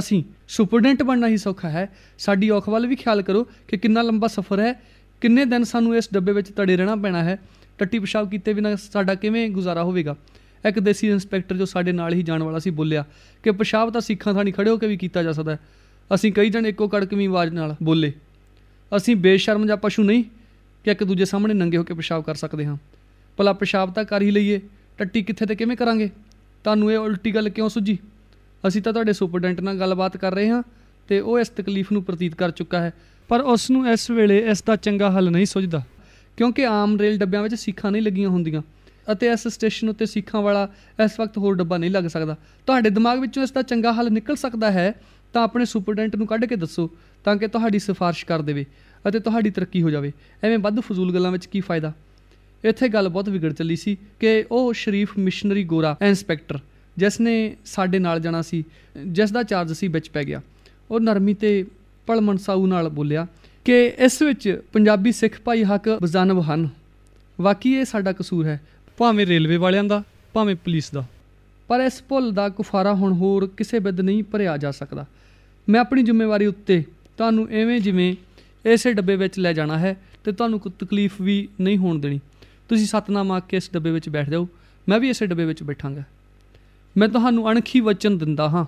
ਸੁਪਰਡੈਂਟ ਬਣਨਾ ਹੀ ਸੌਖਾ ਹੈ। ਸਾਡੀ ਔਖ ਵੱਲ ਵੀ ਖਿਆਲ ਕਰੋ ਕਿ ਕਿੰਨਾ ਲੰਬਾ ਸਫ਼ਰ ਹੈ, ਕਿੰਨੇ ਦਿਨ ਸਾਨੂੰ ਇਸ ਡੱਬੇ ਵਿੱਚ ਤੜੇ ਰਹਿਣਾ ਪੈਣਾ ਹੈ। ਟੱਟੀ ਪਿਸ਼ਾਬ ਕੀਤੇ ਬਿਨਾਂ ਸਾਡਾ ਕਿਵੇਂ ਗੁਜ਼ਾਰਾ ਹੋਵੇਗਾ? ਇੱਕ ਦੇਸੀ ਇੰਸਪੈਕਟਰ ਜੋ ਸਾਡੇ ਨਾਲ ਹੀ ਜਾਣ ਵਾਲਾ ਸੀ ਬੋਲਿਆ ਕਿ ਪਿਸ਼ਾਬ ਤਾਂ ਸਿੱਖਾਂ ਥਾਣੀ ਖੜ੍ਹੇ ਹੋ ਕੇ ਵੀ ਕੀਤਾ ਜਾ ਸਕਦਾ ਹੈ। ਕਈ ਜਣੇ ਇੱਕੋ ਕੜਕਵੀਂ ਆਵਾਜ਼ ਨਾਲ ਬੋਲੇ, ਅਸੀਂ ਬੇਸ਼ਰਮ ਜਾਂ ਪਸ਼ੂ ਨਹੀਂ ਕਿ ਇੱਕ ਦੂਜੇ ਸਾਹਮਣੇ ਨੰਗੇ ਹੋ ਕੇ ਪਿਸ਼ਾਬ ਕਰ ਸਕਦੇ ਹਾਂ। ਭਲਾ ਪਿਸ਼ਾਬ ਤਾਂ ਕਰ ਹੀ ਲਈਏ, ਟੱਟੀ ਕਿੱਥੇ ਅਤੇ ਕਿਵੇਂ ਕਰਾਂਗੇ? ਤੁਹਾਨੂੰ ਇਹ ਉਲਟੀ ਗੱਲ ਕਿਉਂ ਸੁੱਝੀ? ਅਸੀਂ ਤਾਂ ਤੁਹਾਡੇ ਸੁਪਰਡੈਂਟ ਨਾਲ ਗੱਲਬਾਤ ਕਰ ਰਹੇ ਹਾਂ ਅਤੇ ਉਹ ਇਸ ਤਕਲੀਫ ਨੂੰ ਪ੍ਰਤੀਤ ਕਰ ਚੁੱਕਾ ਹੈ, ਪਰ ਉਸ ਨੂੰ ਇਸ ਵੇਲੇ ਇਸ ਦਾ ਚੰਗਾ ਹੱਲ ਨਹੀਂ ਸੁੱਝਦਾ, ਕਿਉਂਕਿ ਆਮ ਰੇਲ ਡੱਬਿਆਂ ਵਿੱਚ ਸੀਖਾਂ ਨਹੀਂ ਲੱਗੀਆਂ ਹੁੰਦੀਆਂ ਅਤੇ ਇਸ ਸਟੇਸ਼ਨ ਉੱਤੇ ਸੀਖਾਂ ਵਾਲਾ ਇਸ ਵਕਤ ਹੋਰ ਡੱਬਾ ਨਹੀਂ ਲੱਗ ਸਕਦਾ। ਤੁਹਾਡੇ ਦਿਮਾਗ ਵਿੱਚੋਂ ਇਸ ਦਾ ਚੰਗਾ ਹੱਲ ਨਿਕਲ ਸਕਦਾ ਹੈ ਤਾਂ ਆਪਣੇ ਸੁਪਰਡੈਂਟ ਨੂੰ ਕੱਢ ਕੇ ਦੱਸੋ, ਤਾਂ ਕਿ ਤੁਹਾਡੀ ਸਿਫਾਰਿਸ਼ ਕਰ ਦੇਵੇ ਅਤੇ ਤੁਹਾਡੀ ਤਰੱਕੀ ਹੋ ਜਾਵੇ। ਐਵੇਂ ਵੱਧ ਫਜ਼ੂਲ ਗੱਲਾਂ ਵਿੱਚ ਕੀ ਫਾਇਦਾ? ਇੱਥੇ ਗੱਲ ਬਹੁਤ ਵਿਗੜ ਚੱਲੀ ਸੀ ਕਿ ਉਹ ਸ਼ਰੀਫ ਮਿਸ਼ਨਰੀ ਗੋਰਾ ਇੰਸਪੈਕਟਰ ਜਿਸ ਨੇ ਸਾਡੇ ਨਾਲ ਜਾਣਾ ਸੀ, ਜਿਸ ਦਾ ਚਾਰਜ ਸੀ, ਵਿੱਚ ਪੈ ਗਿਆ। ਉਹ ਨਰਮੀ ਅਤੇ ਭਲਮਨਸਾਊ ਨਾਲ ਬੋਲਿਆ ਕਿ ਇਸ ਵਿੱਚ ਪੰਜਾਬੀ ਸਿੱਖ ਭਾਈ ਹੱਕ ਬਜ਼ਾਨਬ ਹਨ। ਵਾਕਈ ਇਹ ਸਾਡਾ ਕਸੂਰ ਹੈ, ਭਾਵੇਂ ਰੇਲਵੇ ਵਾਲਿਆਂ ਦਾ, ਭਾਵੇਂ ਪੁਲਿਸ ਦਾ। ਪਰ ਇਸ ਭੁੱਲ ਦਾ ਕੁਫਾਰਾ ਹੁਣ ਹੋਰ ਕਿਸੇ ਬਿੱਦ ਨਹੀਂ ਭਰਿਆ ਜਾ ਸਕਦਾ। ਮੈਂ ਆਪਣੀ ਜ਼ਿੰਮੇਵਾਰੀ ਉੱਤੇ ਤੁਹਾਨੂੰ ਇਵੇਂ ਜਿਵੇਂ ਇਸੇ ਡੱਬੇ ਵਿੱਚ ਲੈ ਜਾਣਾ ਹੈ ਅਤੇ ਤੁਹਾਨੂੰ ਕੋਈ ਤਕਲੀਫ ਵੀ ਨਹੀਂ ਹੋਣ ਦੇਣੀ। ਤੁਸੀਂ ਸਤਨਾਮ ਆਖ ਕੇ ਇਸ ਡੱਬੇ ਵਿੱਚ ਬੈਠ ਜਾਓ, ਮੈਂ ਵੀ ਇਸੇ ਡੱਬੇ ਵਿੱਚ ਬੈਠਾਂਗਾ। ਮੈਂ ਤੁਹਾਨੂੰ ਅਣਖੀ ਵਚਨ ਦਿੰਦਾ ਹਾਂ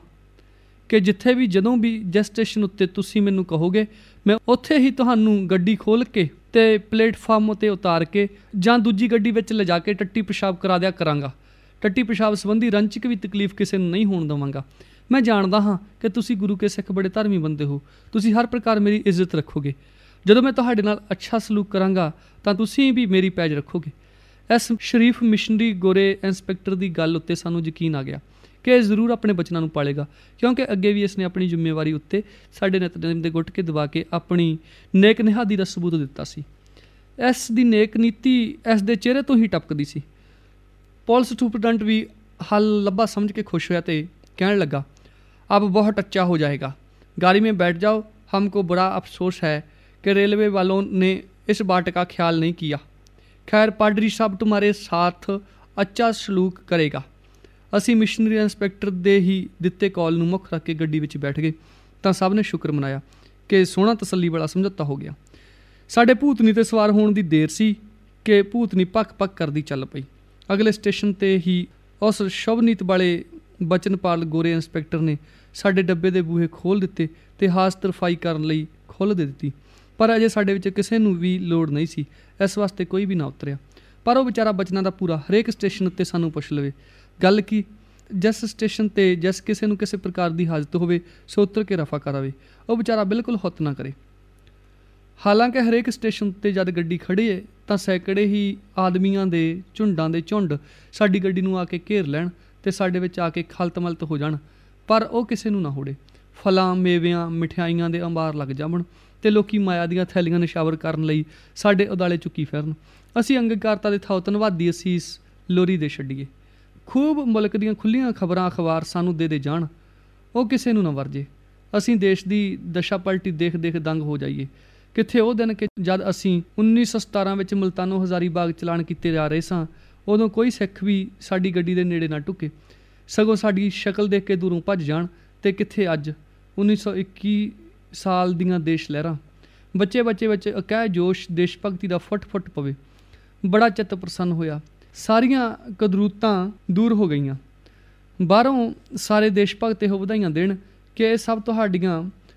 ਕਿ ਜਿੱਥੇ ਵੀ ਜਦੋਂ ਵੀ ਜਿਸ ਸਟੇਸ਼ਨ ਉੱਤੇ ਤੁਸੀਂ ਮੈਨੂੰ ਕਹੋਗੇ, ਮੈਂ ਉੱਥੇ ਹੀ ਤੁਹਾਨੂੰ ਗੱਡੀ ਖੋਲ੍ਹ ਕੇ ਅਤੇ ਪਲੇਟਫਾਰਮ ਉੱਤੇ ਉਤਾਰ ਕੇ ਜਾਂ ਦੂਜੀ ਗੱਡੀ ਵਿੱਚ ਲਿਜਾ ਕੇ ਟੱਟੀ ਪਿਸ਼ਾਬ ਕਰਾ ਦਿਆ ਕਰਾਂਗਾ। ਟੱਟੀ ਪਿਸ਼ਾਬ ਸੰਬੰਧੀ ਰੰਚਕ ਵੀ ਤਕਲੀਫ ਕਿਸੇ ਨੂੰ ਨਹੀਂ ਹੋਣ ਦੇਵਾਂਗਾ। ਮੈਂ ਜਾਣਦਾ ਹਾਂ ਕਿ ਤੁਸੀਂ ਗੁਰੂ ਕੇ ਸਿੱਖ ਬੜੇ ਧਰਮੀ ਬੰਦੇ ਹੋ, ਤੁਸੀਂ ਹਰ ਪ੍ਰਕਾਰ ਮੇਰੀ ਇੱਜ਼ਤ ਰੱਖੋਗੇ। ਜਦੋਂ ਮੈਂ ਤੁਹਾਡੇ ਨਾਲ ਅੱਛਾ ਸਲੂਕ ਕਰਾਂਗਾ ਤਾਂ ਤੁਸੀਂ ਵੀ ਮੇਰੀ ਪੈਜ ਰੱਖੋਗੇ। ਇਸ ਸ਼ਰੀਫ ਮਿਸ਼ਨਰੀ ਗੋਰੇ ਇੰਸਪੈਕਟਰ ਦੀ ਗੱਲ ਉੱਤੇ ਸਾਨੂੰ ਯਕੀਨ ਆ ਗਿਆ ਕਿ ਇਹ ਜ਼ਰੂਰ ਆਪਣੇ ਬਚਨਾਂ ਨੂੰ ਪਾਲੇਗਾ, ਕਿਉਂਕਿ ਅੱਗੇ ਵੀ ਇਸ ਨੇ ਆਪਣੀ ਜ਼ਿੰਮੇਵਾਰੀ ਉੱਤੇ ਸਾਡੇ ਨਿਤਨੇਮ ਦੇ ਗੁਟਕੇ ਦਬਾ ਕੇ ਆਪਣੀ ਨੇਕ ਨਿਹਾਦੀ ਦਾ ਸਬੂਤ ਦਿੱਤਾ ਸੀ। ਇਸ ਦੀ ਨੇਕ ਨੀਤੀ ਇਸ ਦੇ ਚਿਹਰੇ ਤੋਂ ਹੀ ਟਪਕਦੀ ਸੀ। ਪੁਲਿਸ ਸੁਪਰਡੈਂਟ ਵੀ ਹੱਲ ਲੱਭਾ ਸਮਝ ਕੇ ਖੁਸ਼ ਹੋਇਆ ਅਤੇ ਕਹਿਣ ਲੱਗਾ, अब बहुत अच्छा हो जाएगा, गाड़ी में बैठ जाओ। हमको बड़ा अफसोस है कि रेलवे वालों ने इस बात का ख्याल नहीं किया। खैर पादरी साहब तुम्हारे साथ अच्छा सलूक करेगा। ਅਸੀਂ ਮਿਸ਼ਨਰੀ ਇੰਸਪੈਕਟਰ ਦੇ ਹੀ ਦਿੱਤੇ ਕਾਲ ਨੂੰ ਮੁੱਖ ਰੱਖ ਕੇ ਗੱਡੀ ਵਿੱਚ ਬੈਠ ਗਏ ਤਾਂ ਸਭ ਨੇ ਸ਼ੁਕਰ ਮਨਾਇਆ ਕਿ ਸੋਹਣਾ ਤਸੱਲੀ ਵਾਲਾ ਸਮਝੌਤਾ ਹੋ ਗਿਆ। ਸਾਡੇ ਭੂਤਨੀ 'ਤੇ ਸਵਾਰ ਹੋਣ ਦੀ ਦੇਰ ਸੀ ਕਿ ਭੂਤਨੀ ਪੱਕ ਕਰਦੀ ਚੱਲ ਪਈ। ਅਗਲੇ ਸਟੇਸ਼ਨ 'ਤੇ ਹੀ ਉਸ ਸ਼ੁਭਨੀਤ ਵਾਲੇ ਬਚਨਪਾਲ ਗੋਰੇ ਇੰਸਪੈਕਟਰ ਨੇ ਸਾਡੇ ਡੱਬੇ ਦੇ ਬੂਹੇ ਖੋਲ੍ਹ ਦਿੱਤੇ ਅਤੇ ਹਾਸ ਤਰਫਾਈ ਕਰਨ ਲਈ ਖੁੱਲ੍ਹ ਦੇ ਦਿੱਤੀ। ਪਰ ਅਜੇ ਸਾਡੇ ਵਿੱਚ ਕਿਸੇ ਨੂੰ ਵੀ ਲੋੜ ਨਹੀਂ ਸੀ, ਇਸ ਵਾਸਤੇ ਕੋਈ ਵੀ ਨਾ ਉਤਰਿਆ। ਪਰ ਉਹ ਵਿਚਾਰਾ ਬਚਨਾਂ ਦਾ ਪੂਰਾ ਹਰੇਕ ਸਟੇਸ਼ਨ ਉੱਤੇ ਸਾਨੂੰ ਪੁੱਛ ਲਵੇ। ਗੱਲ ਕੀ, ਜਿਸ ਸਟੇਸ਼ਨ 'ਤੇ ਜਿਸ ਕਿਸੇ ਨੂੰ ਕਿਸੇ ਪ੍ਰਕਾਰ ਦੀ ਹਾਜ਼ਤ ਹੋਵੇ ਸੋ ਉਤਰ ਕੇ ਰਫਾ ਕਰਾਵੇ। ਉਹ ਵਿਚਾਰਾ ਬਿਲਕੁਲ ਹੁੱਤ ਨਾ ਕਰੇ। ਹਾਲਾਂਕਿ ਹਰੇਕ ਸਟੇਸ਼ਨ ਉੱਤੇ ਜਦ ਗੱਡੀ ਖੜ੍ਹੀ ਹੈ ਤਾਂ ਸੈਂਕੜੇ ਹੀ ਆਦਮੀਆਂ ਦੇ ਝੁੰਡਾਂ ਦੇ ਝੁੰਡ ਸਾਡੀ ਗੱਡੀ ਨੂੰ ਆ ਕੇ ਘੇਰ ਲੈਣ ਅਤੇ ਸਾਡੇ ਵਿੱਚ ਆ ਕੇ ਖਲਤ ਮਲਤ ਹੋ ਜਾਣ, ਪਰ ਉਹ ਕਿਸੇ ਨੂੰ ਨਾ ਹੋੜੇ। ਫਲਾਂ, ਮੇਵਿਆਂ, ਮਠਿਆਈਆਂ ਦੇ ਅੰਬਾਰ ਲੱਗ ਜਾਵਣ ਅਤੇ ਲੋਕੀ ਮਾਇਆ ਦੀਆਂ ਥੈਲੀਆਂ ਨਿਸ਼ਾਵਰ ਕਰਨ ਲਈ ਸਾਡੇ ਉਦਾਲੇ ਚੁੱਕੀ ਫਿਰਨ। ਅਸੀਂ ਅੰਗੀਕਾਰਤਾ ਦੇ ਥਾਓ ਧੰਨਵਾਦੀ ਅਸੀਸ ਲੋਰੀ ਦੇ ਛੱਡੀਏ। ਖੂਬ ਮੁਲਕ ਦੀਆਂ ਖੁੱਲ੍ਹੀਆਂ ਖਬਰਾਂ ਅਖਬਾਰ ਸਾਨੂੰ ਦੇ ਜਾਣ, ਉਹ ਕਿਸੇ ਨੂੰ ਨਾ ਵਰਜੇ। ਅਸੀਂ ਦੇਸ਼ ਦੀ ਦਸ਼ਾ ਪਲਟੀ ਦੇਖ ਦੰਗ ਹੋ ਜਾਈਏ। ਕਿੱਥੇ ਉਹ ਦਿਨ ਕਿ ਜਦ ਅਸੀਂ 1917 ਵਿੱਚ ਮੁਲਤਾਨੋ ਹਜ਼ਾਰੀ ਬਾਗ ਚਲਾਣ ਕੀਤੇ ਜਾ ਰਹੇ ਸਾਂ, ਉਦੋਂ ਕੋਈ ਸਿੱਖ ਵੀ ਸਾਡੀ ਗੱਡੀ ਦੇ ਨੇੜੇ ਨਾ ਢੁੱਕੇ, ਸਗੋਂ ਸਾਡੀ ਸ਼ਕਲ ਦੇਖ ਕੇ ਦੂਰੋਂ ਭੱਜ ਜਾਣ। ਅਤੇ ਕਿੱਥੇ ਅੱਜ 1921 ਸਾਲ ਦੀਆਂ ਦੇਸ਼ ਲਹਿਰਾਂ, ਬੱਚੇ ਵਿੱਚ ਅਕਹਿ ਜੋਸ਼ ਦੇਸ਼ ਭਗਤੀ ਦਾ ਫੁੱਟ ਪਵੇ। ਬੜਾ ਚਿੱਤ ਪ੍ਰਸੰਨ ਹੋਇਆ। ਸਾਰੀਆਂ ਕਦਰੂਤਾਂ ਦੂਰ ਹੋ ਗਈਆਂ। ਬਾਹਰੋਂ ਸਾਰੇ ਦੇਸ਼ ਭਗਤ ਇਹੋ ਵਧਾਈਆਂ ਦੇਣ ਕਿ ਇਹ ਸਭ ਤੁਹਾਡੀਆਂ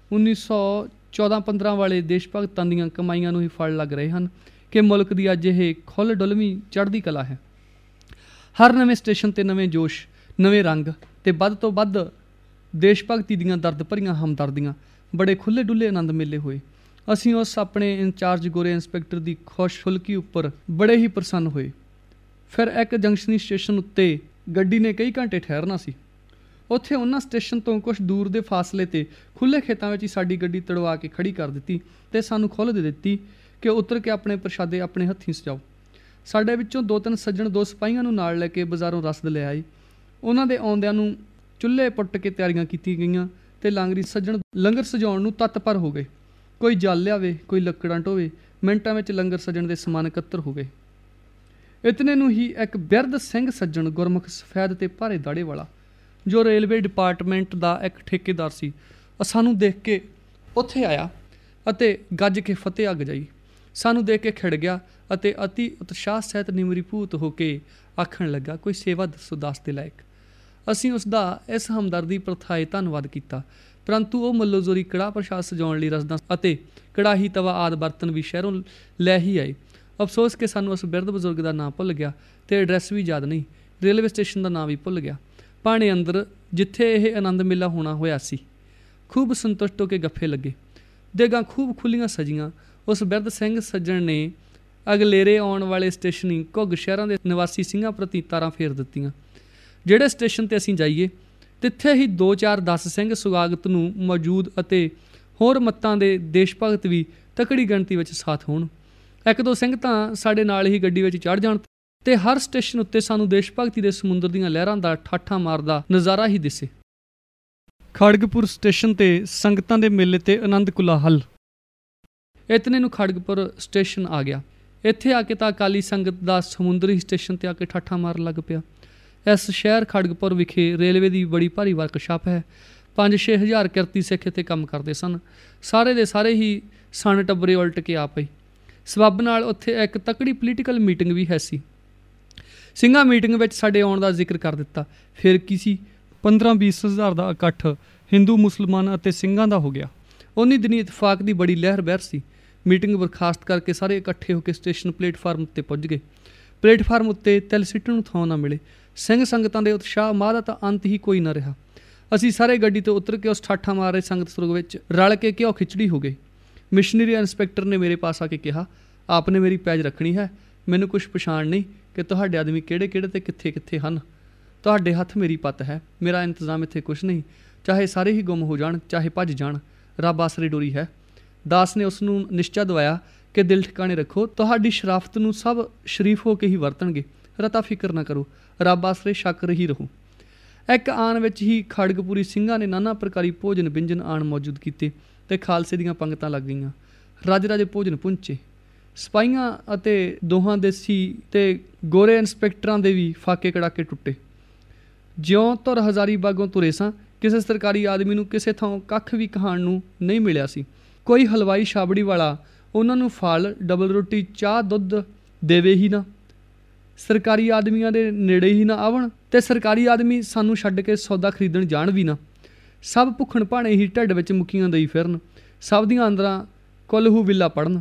1914-15 ਵਾਲੇ ਦੇਸ਼ ਭਗਤਾਂ ਦੀਆਂ ਕਮਾਈਆਂ ਨੂੰ ਹੀ ਫਲ ਲੱਗ ਰਹੇ ਹਨ ਕਿ ਮੁਲਕ ਦੀ ਅੱਜ ਇਹ ਖੁੱਲ੍ਹ ਡੁਲਵੀਂ ਚੜ੍ਹਦੀ ਕਲਾ ਹੈ। ਹਰ ਨਵੇਂ ਸਟੇਸ਼ਨ 'ਤੇ ਨਵੇਂ ਜੋਸ਼, ਨਵੇਂ ਰੰਗ, ਤੇ ਵੱਧ ਤੋਂ ਵੱਧ ਦੇਸ਼ ਭਗਤੀ ਦੀਆਂ ਦਰਦ ਭਰੀਆਂ ਹਮਦਰਦੀਆਂ, ਬੜੇ ਖੁੱਲ੍ਹੇ ਡੁੱਲੇ ਆਨੰਦ ਮੇਲੇ ਹੋਏ। ਅਸੀਂ ਉਸ ਆਪਣੇ ਇੰਚਾਰਜ ਗੋਰੇ ਇੰਸਪੈਕਟਰ ਦੀ ਖੁਸ਼ਫੁਲਕੀ ਉੱਪਰ ਬੜੇ ਹੀ ਪ੍ਰਸੰਨ ਹੋਏ। ਫਿਰ ਇੱਕ ਜੰਕਸ਼ਨੀ ਸਟੇਸ਼ਨ ਉੱਤੇ ਗੱਡੀ ਨੇ ਕਈ ਘੰਟੇ ਠਹਿਰਨਾ ਸੀ। ਉੱਥੇ ਉਹਨਾਂ ਸਟੇਸ਼ਨ ਤੋਂ ਕੁਛ ਦੂਰ ਦੇ ਫਾਸਲੇ 'ਤੇ ਖੁੱਲ੍ਹੇ ਖੇਤਾਂ ਵਿੱਚ ਹੀ ਸਾਡੀ ਗੱਡੀ ਤੜਵਾ ਕੇ ਖੜੀ ਕਰ ਦਿੱਤੀ ਅਤੇ ਸਾਨੂੰ ਖੁੱਲ੍ਹ ਦੇ ਦਿੱਤੀ ਕਿ ਉਤਰ ਕੇ ਆਪਣੇ ਪ੍ਰਸ਼ਾਦੇ ਆਪਣੇ ਹੱਥੀਂ ਸਜਾਓ। ਸਾਡੇ ਵਿੱਚੋਂ 2-3 ਸੱਜਣ 2 ਸਿਪਾਹੀਆਂ ਨੂੰ ਨਾਲ ਲੈ ਕੇ ਬਾਜ਼ਾਰੋਂ ਰਸਦ ਲੈ ਆਏ। ਉਹਨਾਂ ਦੇ ਆਉਂਦਿਆਂ ਨੂੰ ਚੁੱਲ੍ਹੇ ਪੁੱਟ ਕੇ ਤਿਆਰੀਆਂ ਕੀਤੀਆਂ ਗਈਆਂ ਅਤੇ ਲਾਂਗਰੀ ਸੱਜਣ ਲੰਗਰ ਸਜਾਉਣ ਨੂੰ ਤਤਪਰ ਹੋ ਗਏ। ਕੋਈ ਜਲ ਲਿਆਵੇ, ਕੋਈ ਲੱਕੜਾਂ ਢੋਵੇ। ਮਿੰਟਾਂ ਵਿੱਚ ਲੰਗਰ ਸੱਜਣ ਦੇ ਸਮਾਨ ਇਕੱਤਰ ਹੋ ਗਏ। ਇਤਨੇ ਨੂੰ ਹੀ ਇੱਕ ਬਿਰਧ ਸਿੰਘ ਸੱਜਣ, ਗੁਰਮੁਖ ਸਫੈਦ ਤੇ ਭਾਰੇ ਦਾੜੇ ਵਾਲਾ, ਜੋ ਰੇਲਵੇ ਡਿਪਾਰਟਮੈਂਟ ਦਾ ਇੱਕ ਠੇਕੇਦਾਰ ਸੀ, ਸਾਨੂੰ ਦੇਖ ਕੇ ਉੱਥੇ ਆਇਆ ਅਤੇ ਗੱਜ ਕੇ ਫਤਿਹ ਗਜਾਈ। ਸਾਨੂੰ ਦੇਖ ਕੇ ਖਿੜ ਗਿਆ ਅਤੇ ਅਤੀ ਉਤਸ਼ਾਹ ਸਹਿਤ ਨਿਮਰੀਭੂਤ ਹੋ ਕੇ ਆਖਣ ਲੱਗਾ, ਕੋਈ ਸੇਵਾ ਦੱਸੋ ਦਾਸ ਦੇ ਲਾਇਕ। ਅਸੀਂ ਉਸ ਦਾ ਇਸ ਹਮਦਰਦੀ ਪ੍ਰਥਾਏ ਧੰਨਵਾਦ ਕੀਤਾ, ਪਰੰਤੂ ਉਹ ਮੱਲੋਜ਼ੋਰੀ ਕੜਾਹ ਪ੍ਰਸ਼ਾਦ ਸਜਾਉਣ ਲਈ ਰਸਦਾਂ ਅਤੇ ਕੜਾਹੀ ਤਵਾ ਆਦਿ ਬਰਤਨ ਵੀ ਸ਼ਹਿਰੋਂ ਲੈ ਹੀ ਆਏ। ਅਫਸੋਸ ਕਿ ਸਾਨੂੰ ਉਸ ਬਿਰਧ ਬਜ਼ੁਰਗ ਦਾ ਨਾਂ ਭੁੱਲ ਗਿਆ ਅਤੇ ਐਡਰੈਸ ਵੀ ਯਾਦ ਨਹੀਂ। ਰੇਲਵੇ ਸਟੇਸ਼ਨ ਦਾ ਨਾਂ ਵੀ ਭੁੱਲ ਗਿਆ। ਭਾਣੇ ਅੰਦਰ ਜਿੱਥੇ ਇਹ ਆਨੰਦ ਮੇਲਾ ਹੋਣਾ ਹੋਇਆ ਸੀ, ਖੂਬ ਸੰਤੁਸ਼ਟ ਹੋ ਕੇ ਗੱਫੇ ਲੱਗੇ। ਦੇਗਾਂ ਖੂਬ ਖੁੱਲੀਆਂ ਸਜੀਆਂ। ਉਸ ਬਿਰਧ ਸਿੰਘ ਸੱਜਣ ਨੇ ਅਗਲੇਰੇ ਆਉਣ ਵਾਲੇ ਸਟੇਸ਼ਨੀ ਘੁੱਗ ਸ਼ਹਿਰਾਂ ਦੇ ਨਿਵਾਸੀ ਸਿੰਘਾਂ ਪ੍ਰਤੀ ਤਾਰਾਂ ਫੇਰ ਦਿੱਤੀਆਂ। ਜਿਹੜੇ ਸਟੇਸ਼ਨ 'ਤੇ ਅਸੀਂ ਜਾਈਏ, ਤਿੱਥੇ ਹੀ 2-4-10 ਸਿੰਘ ਸੁਗਾਗਤ ਨੂੰ ਮੌਜੂਦ ਅਤੇ ਹੋਰ ਮੱਤਾਂ ਦੇ ਦੇਸ਼ ਭਗਤ ਵੀ ਤਕੜੀ ਗਿਣਤੀ ਵਿੱਚ ਸਾਥ ਹੋਣ। 1-2 ਸਿੰਘ ਤਾਂ ਸਾਡੇ ਨਾਲ ਹੀ ਗੱਡੀ ਵਿੱਚ ਚੜ੍ਹ ਜਾਣ ਅਤੇ ਹਰ ਸਟੇਸ਼ਨ ਉੱਤੇ ਸਾਨੂੰ ਦੇਸ਼ ਭਗਤੀ ਦੇ ਸਮੁੰਦਰ ਦੀਆਂ ਲਹਿਰਾਂ ਦਾ ਠਾਠਾਂ ਮਾਰਦਾ ਨਜ਼ਾਰਾ ਹੀ ਦਿਸੇ। ਖੜਗਪੁਰ ਸਟੇਸ਼ਨ 'ਤੇ ਸੰਗਤਾਂ ਦੇ ਮੇਲੇ 'ਤੇ ਆਨੰਦ ਕੁਲਾਹਲ। ਇਤਨੇ ਨੂੰ ਖੜਗਪੁਰ ਸਟੇਸ਼ਨ ਆ ਗਿਆ। ਇੱਥੇ ਆ ਕੇ ਤਾਂ ਅਕਾਲੀ ਸੰਗਤ ਦਾ ਸਮੁੰਦਰੀ ਸਟੇਸ਼ਨ 'ਤੇ ਆ ਕੇ ਠਾਠਾਂ ਮਾਰਨ ਲੱਗ ਪਿਆ। ਇਸ ਸ਼ਹਿਰ ਖੜਗਪੁਰ ਵਿਖੇ ਰੇਲਵੇ ਦੀ ਬੜੀ ਭਾਰੀ ਵਰਕਸ਼ਾਪ ਹੈ। 5-6 ਹਜ਼ਾਰ ਕਿਰਤੀ ਸਿੱਖ ਇੱਥੇ ਕੰਮ ਕਰਦੇ ਸਨ। ਸਾਰੇ ਦੇ ਸਾਰੇ ਹੀ ਸਣ ਟੱਬਰੇ ਉਲਟ ਕੇ ਆ ਪਏ। ਸਬੱਬ ਨਾਲ ਉੱਥੇ ਇੱਕ ਤਕੜੀ ਪੋਲੀਟੀਕਲ ਮੀਟਿੰਗ ਵੀ ਹੈ ਸੀ। ਸਿੰਘਾਂ ਮੀਟਿੰਗ ਵਿੱਚ ਸਾਡੇ ਆਉਣ ਦਾ ਜ਼ਿਕਰ ਕਰ ਦਿੱਤਾ। ਫਿਰ ਕੀ ਸੀ, 15-20 ਹਜ਼ਾਰ ਦਾ ਇਕੱਠ ਹਿੰਦੂ, ਮੁਸਲਮਾਨ ਅਤੇ ਸਿੰਘਾਂ ਦਾ ਹੋ ਗਿਆ। ਉਨੀ ਦਿਨੀ ਇਤਫਾਕ ਦੀ ਬੜੀ ਲਹਿਰ ਬਹਿਰ ਸੀ। ਮੀਟਿੰਗ ਬਰਖਾਸਤ ਕਰਕੇ ਸਾਰੇ ਇਕੱਠੇ ਹੋ ਕੇ ਸਟੇਸ਼ਨ ਪਲੇਟਫਾਰਮ ਉੱਤੇ ਪੁੱਜ ਗਏ। ਪਲੇਟਫਾਰਮ ਉੱਤੇ ਤਿਲ ਸਿੱਟਣ ਨੂੰ ਥਾਂ ਨਾ ਮਿਲੇ। ਸਿੰਘ ਸੰਗਤਾਂ ਦੇ ਉਤਸ਼ਾਹ ਮਾਹ ਦਾ ਤਾਂ ਅੰਤ ਹੀ ਕੋਈ ਨਾ ਰਿਹਾ। ਅਸੀਂ ਸਾਰੇ ਗੱਡੀ ਤੋਂ ਉਤਰ ਕੇ ਉਸ ਠਾਠਾਂ ਮਾਰੇ ਸੰਗਤ ਸਰੋਗ ਵਿੱਚ ਰਲ ਕੇ ਘਿਓ ਖਿਚੜੀ ਹੋ ਗਏ। ਮਿਸ਼ਨਰੀ ਇੰਸਪੈਕਟਰ ਨੇ ਮੇਰੇ ਪਾਸ ਆ ਕੇ ਕਿਹਾ, ਆਪ ਨੇ ਮੇਰੀ ਪੈਜ ਰੱਖਣੀ ਹੈ। ਮੈਨੂੰ ਕੁਛ ਪਛਾਣ ਨਹੀਂ ਕਿ ਤੁਹਾਡੇ ਆਦਮੀ ਕਿਹੜੇ ਕਿਹੜੇ ਅਤੇ ਕਿੱਥੇ ਕਿੱਥੇ ਹਨ। ਤੁਹਾਡੇ ਹੱਥ ਮੇਰੀ ਪੱਤ ਹੈ। ਮੇਰਾ ਇੰਤਜ਼ਾਮ ਇੱਥੇ ਕੁਛ ਨਹੀਂ। ਚਾਹੇ ਸਾਰੇ ਹੀ ਗੁੰਮ ਹੋ ਜਾਣ, ਚਾਹੇ ਭੱਜ ਜਾਣ, ਰੱਬ ਆਸਰੇ ਡੋਰੀ ਹੈ। ਦਾਸ ਨੇ ਉਸ ਨੂੰ ਨਿਸ਼ਚਾ ਦਵਾਇਆ ਕਿ ਦਿਲ ਠਿਕਾਣੇ ਰੱਖੋ, ਤੁਹਾਡੀ ਸ਼ਰਾਫਤ ਨੂੰ ਸਭ ਸ਼ਰੀਫ ਹੋ ਕੇ ਹੀ ਵਰਤਣਗੇ। ਰਤਾ ਫਿਕਰ ਨਾ ਕਰੋ, ਰੱਬ ਆਸਰੇ ਸ਼ੱਕ ਰਹੀ ਰਹੋ। ਇੱਕ ਆਨ ਵਿੱਚ ਹੀ ਖੜਗਪੁਰੀ ਸਿੰਘਾਂ ਨੇ ਨਾਨਾ ਪ੍ਰਕਾਰੀ ਭੋਜਨ ਵਿਅੰਜਨ ਆਣ ਮੌਜੂਦ ਕੀਤੇ ਅਤੇ ਖਾਲਸੇ ਦੀਆਂ ਪੰਗਤਾਂ ਲੱਗ ਗਈਆਂ। ਰਜ ਭੋਜਨ ਪੁੰਚੇ। ਸਿਪਾਹੀਆਂ ਅਤੇ ਦੋਹਾਂ ਦੇਸੀ ਅਤੇ ਗੋਰੇ ਇੰਸਪੈਕਟਰਾਂ ਦੇ ਵੀ ਫਾਕੇ ਕੜਾਕੇ ਟੁੱਟੇ। ਜਿਉਂ ਧੁਰ ਹਜ਼ਾਰੀ ਬਾਗੋਂ ਤੁਰੇ ਸਾਂ, ਕਿਸੇ ਸਰਕਾਰੀ ਆਦਮੀ ਨੂੰ ਕਿਸੇ ਥਾਂ ਕੱਖ ਵੀ ਖਾਣ ਨੂੰ ਨਹੀਂ ਮਿਲਿਆ ਸੀ। ਕੋਈ ਹਲਵਾਈ ਛਾਬੜੀ ਵਾਲਾ ਉਹਨਾਂ ਨੂੰ ਫਲ, ਡਬਲ ਰੋਟੀ, ਚਾਹ, ਦੁੱਧ ਦੇਵੇ ਹੀ ਨਾ। ਸਰਕਾਰੀ ਆਦਮੀਆਂ ਦੇ ਨੇੜੇ ਹੀ ਨਾ ਆਵਣ ਅਤੇ ਸਰਕਾਰੀ ਆਦਮੀ ਸਾਨੂੰ ਛੱਡ ਕੇ ਸੌਦਾ ਖਰੀਦਣ ਜਾਣ ਵੀ ਨਾ। ਸਭ ਭੁੱਖਣ ਭਾਣੇ ਹੀ ਢਿੱਡ ਵਿੱਚ ਮੁੱਕੀਆਂ ਦੇਈ ਫਿਰਨ। ਸਭ ਦੀਆਂ ਅੰਦਰਾਂ ਕੁਲਹੂ ਵਿਲਾ ਪੜ੍ਹਨ।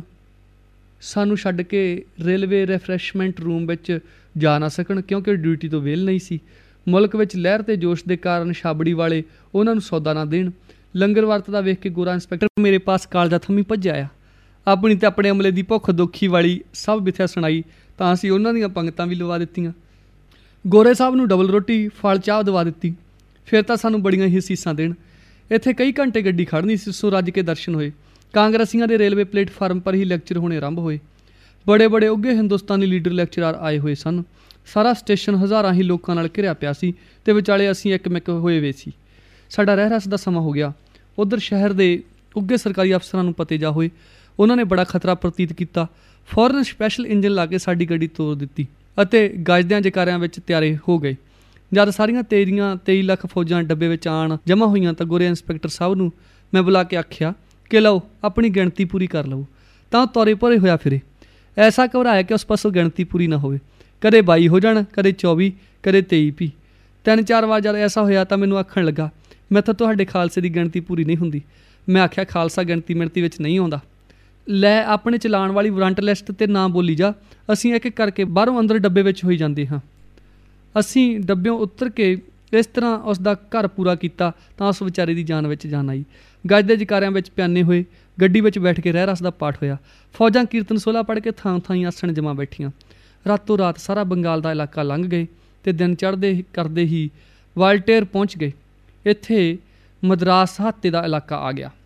ਸਾਨੂੰ ਛੱਡ ਕੇ ਰੇਲਵੇ ਰਿਫਰੈਸ਼ਮੈਂਟ ਰੂਮ ਵਿੱਚ ਜਾ ਨਾ ਸਕਣ, ਕਿਉਂਕਿ ਡਿਊਟੀ ਤੋਂ ਵਿਹਲ ਨਹੀਂ ਸੀ। ਮੁਲਕ ਵਿੱਚ ਲਹਿਰ ਅਤੇ ਜੋਸ਼ ਦੇ ਕਾਰਨ ਛਾਬੜੀ ਵਾਲੇ ਉਹਨਾਂ ਨੂੰ ਸੌਦਾ ਨਾ ਦੇਣ। ਲੰਗਰ ਵਰਤਦਾ ਵੇਖ ਕੇ ਗੋਰਾ ਇੰਸਪੈਕਟਰ ਮੇਰੇ ਪਾਸ ਕਾਲਜਾ ਥੰਮੀ ਭੱਜਿਆ ਆ। ਆਪਣੀ ਤੇ ਆਪਣੇ ਅਮਲੇ ਦੀ ਭੁੱਖ ਦੁੱਖੀ ਵਾਲੀ ਸਭ ਵਿਥਿਆ ਸੁਣਾਈ ਤਾਂ ਅਸੀਂ ਉਹਨਾਂ ਦੀਆਂ ਪੰਗਤਾਂ ਵੀ ਲਵਾ ਦਿੱਤੀਆਂ। ਗੋਰੇ ਸਾਹਿਬ ਨੂੰ ਡਬਲ ਰੋਟੀ, ਫਲ, ਚਾਹ ਦਵਾ ਦਿੱਤੀ। ਫਿਰ ਤਾਂ ਸਾਨੂੰ ਬੜੀਆਂ ਹੀ ਅਸੀਸਾਂ ਦੇਣ। ਇੱਥੇ ਕਈ ਘੰਟੇ ਗੱਡੀ ਖੜ੍ਹਨੀ ਸੀ, ਸੋ ਰੱਜ ਕੇ ਦਰਸ਼ਨ ਹੋਏ। ਕਾਂਗਰਸੀਆਂ ਦੇ ਰੇਲਵੇ ਪਲੇਟਫਾਰਮ ਪਰ ਹੀ ਲੈਕਚਰ ਹੋਣੇ ਆਰੰਭ ਹੋਏ। ਬੜੇ ਬੜੇ ਉੱਘੇ ਹਿੰਦੁਸਤਾਨੀ ਲੀਡਰ ਲੈਕਚਰਾਰ ਆਏ ਹੋਏ ਸਨ। ਸਾਰਾ ਸਟੇਸ਼ਨ ਹਜ਼ਾਰਾਂ ਹੀ ਲੋਕਾਂ ਨਾਲ ਘਿਰਿਆ ਪਿਆ ਸੀ ਅਤੇ ਵਿਚਾਲੇ ਅਸੀਂ ਇੱਕ-ਮਿੱਕ ਹੋਏ ਵੇ ਸੀ। ਸਾਡਾ ਰਹਿ ਰਸ ਦਾ ਸਮਾਂ ਹੋ ਗਿਆ। ਉੱਧਰ ਸ਼ਹਿਰ ਦੇ ਉੱਘੇ ਸਰਕਾਰੀ ਅਫਸਰਾਂ ਨੂੰ ਪਤੇ ਜਾ ਹੋਏ। ਉਹਨਾਂ ਨੇ ਬੜਾ ਖਤਰਾ ਪ੍ਰਤੀਤ ਕੀਤਾ। ਫੌਰਨ ਸਪੈਸ਼ਲ ਇੰਜਨ ਲਾ ਕੇ ਸਾਡੀ ਗੱਡੀ ਤੋੜ ਦਿੱਤੀ ਅਤੇ ਗੱਜਦਿਆਂ ਜਕਾਰਿਆਂ ਵਿੱਚ ਤਿਆਰੇ ਹੋ ਗਏ। ਜਦ ਸਾਰੀਆਂ 23 ਲੱਖ ਫੌਜਾਂ ਡੱਬੇ ਵਿੱਚ ਆਣ ਜਮ੍ਹਾਂ ਹੋਈਆਂ ਤਾਂ ਗੋਰੇ ਇੰਸਪੈਕਟਰ ਸਾਹਿਬ ਨੂੰ ਮੈਂ ਬੁਲਾ ਕੇ ਆਖਿਆ ਕਿ ਲਓ ਆਪਣੀ ਗਿਣਤੀ ਪੂਰੀ ਕਰ ਲਓ। ਤਾਂ ਤੋਰੇ ਭਰੇ ਹੋਇਆ ਫਿਰੇ। ਐਸਾ ਘਬਰਾਇਆ ਕਿ ਉਸ ਪਾਸੋਂ ਗਿਣਤੀ ਪੂਰੀ ਨਾ ਹੋਵੇ। ਕਦੇ 22 ਹੋ ਜਾਣ, ਕਦੇ 24, ਕਦੇ 23 ਵੀ। 3-4 ਵਾਰ ਜਦ ਐਸਾ ਹੋਇਆ ਤਾਂ ਮੈਨੂੰ ਆਖਣ ਲੱਗਾ, ਮੈਥੋਂ ਤੁਹਾਡੇ ਖਾਲਸੇ ਦੀ ਗਿਣਤੀ ਪੂਰੀ ਨਹੀਂ ਹੁੰਦੀ। ਮੈਂ ਆਖਿਆ, ਖਾਲਸਾ ਗਿਣਤੀ ਮਿਣਤੀ ਵਿੱਚ ਨਹੀਂ ਆਉਂਦਾ। ਲੈ ਆਪਣੇ ਚਲਾਉਣ ਵਾਲੀ ਵਾਰੰਟ ਲਿਸਟ 'ਤੇ ਨਾ ਬੋਲੀ ਜਾ। ਅਸੀਂ ਇੱਕ ਇੱਕ ਕਰਕੇ ਬਾਹਰੋਂ ਅੰਦਰ ਡੱਬੇ ਵਿੱਚ ਹੋਈ ਜਾਂਦੇ ਹਾਂ। ਅਸੀਂ ਡੱਬਿਓਂ ਉਤਰ ਕੇ इस तरह उसका घर पूरा किया तो उस विचारे की जान में जान आई। गज के जकारियां में प्याने हुए गड्डी में बैठ के रहरास का पाठ होया। फौजां कीर्तन सोला पढ़ के थां थाई आसण जमा बैठियां। रातों रात सारा बंगाल का इलाका लंघ गए तो दिन चढ़ते करते ही वाल्टेर पहुँच गए। इत्थे मद्रास हाते का इलाका आ गया।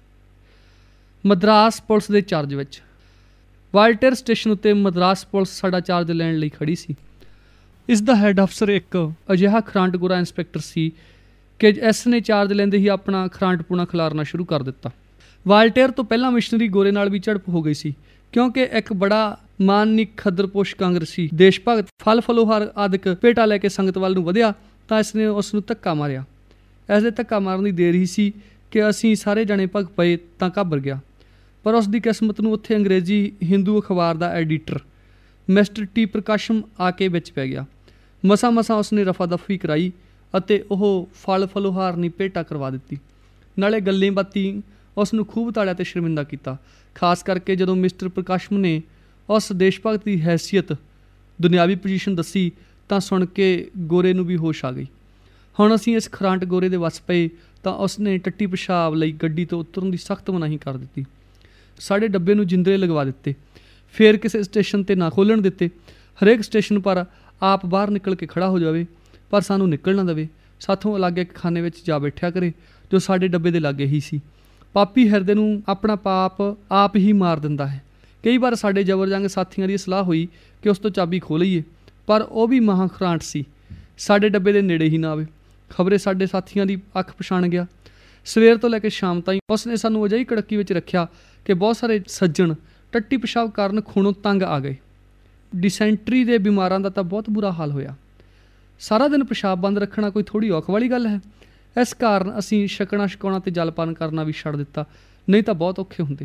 मद्रास पुलिस के चार्ज में वाल्टेर स्टेशन उत्ते मद्रास पुलिस साडा चार्ज लैण लई खड़ी सी। इसका हैड अफसर एक अजिहा खरांट गोरा इंस्पैक्टर सी कि इस ने चार्ज लेंदे ही अपना खरांट पूना खिलारना शुरू कर दिता। वाल्टेर तो पहला मिशनरी गोरे नाल भी झड़प हो गई सी, क्योंकि एक बड़ा माननिक खदरपोश कांग्रेसी देश भगत फल फलोहार आदਿਕ पेटा लैके संगत वाल नूं वधिया तां इसने उस नूं धक्का मारिया। इसदे धक्का मारन दी देर ही सी कि असीं सारे जणे भग पए तां घाबर गया। पर उसकी किस्मत नूं उत्थे अंग्रेजी हिंदू अखबार का एडिटर मिस्टर टी प्रकाशम आके विच पै गया। मसा मसा उसने रफा दफी कराई अते ओह फल फलोहार नहीं भेटा करवा दी। नाले गल्लें बाती उसनूं खूब ताड़िया ते शर्मिंदा किया, खास करके जदों मिस्टर प्रकाशम ने उस देश भगत की हैसियत दुनियावी पोजीशन दसी तां सुन के गोरे नूं भी होश आ गई। हुण असीं इस खरांट गोरे दे वस पए तां उसने टट्टी पेशाब लई गड्डी तो उतरन की सख्त मनाही कर दी। साढ़े डब्बे नूं जिंदरे लगवा दिते, फिर किसी स्टेशन ते ना खोलण दिते। हरेक स्टेशन पर आप बाहर निकल के खड़ा हो जाए पर सानू निकल ना देवे। साथों लागे एक खाने में जा बैठा करे जो साडे डब्बे दे लागे ही सी। पापी हिरदे नूं अपना पाप आप ही मार दिंदा है। कई बार साडे जबर जंग साथियों की सलाह हुई कि उस तो चाबी खो लईए, पर वह भी महा खरांट सी, साडे डब्बे दे नेड़े ही ना आवे। खबरे साडे साथियों की अख पछाण गया। सवेर तो लैके शाम ताईं उसने सानू अजिही कड़की विच रखिया कि बहुत सारे सज्जण टट्टी पेशाब कारण खूनों तंग आ गए। डिसेंट्री के बीमारां दा तां बहुत बुरा हाल होया। सारा दिन पेशाब बंद रखना कोई थोड़ी औख वाली गल है। इस कारण असीं छकणा छकाउणा ते जलपान करना भी छड्ड दिता, नहीं तो बहुत औखे हुंदे।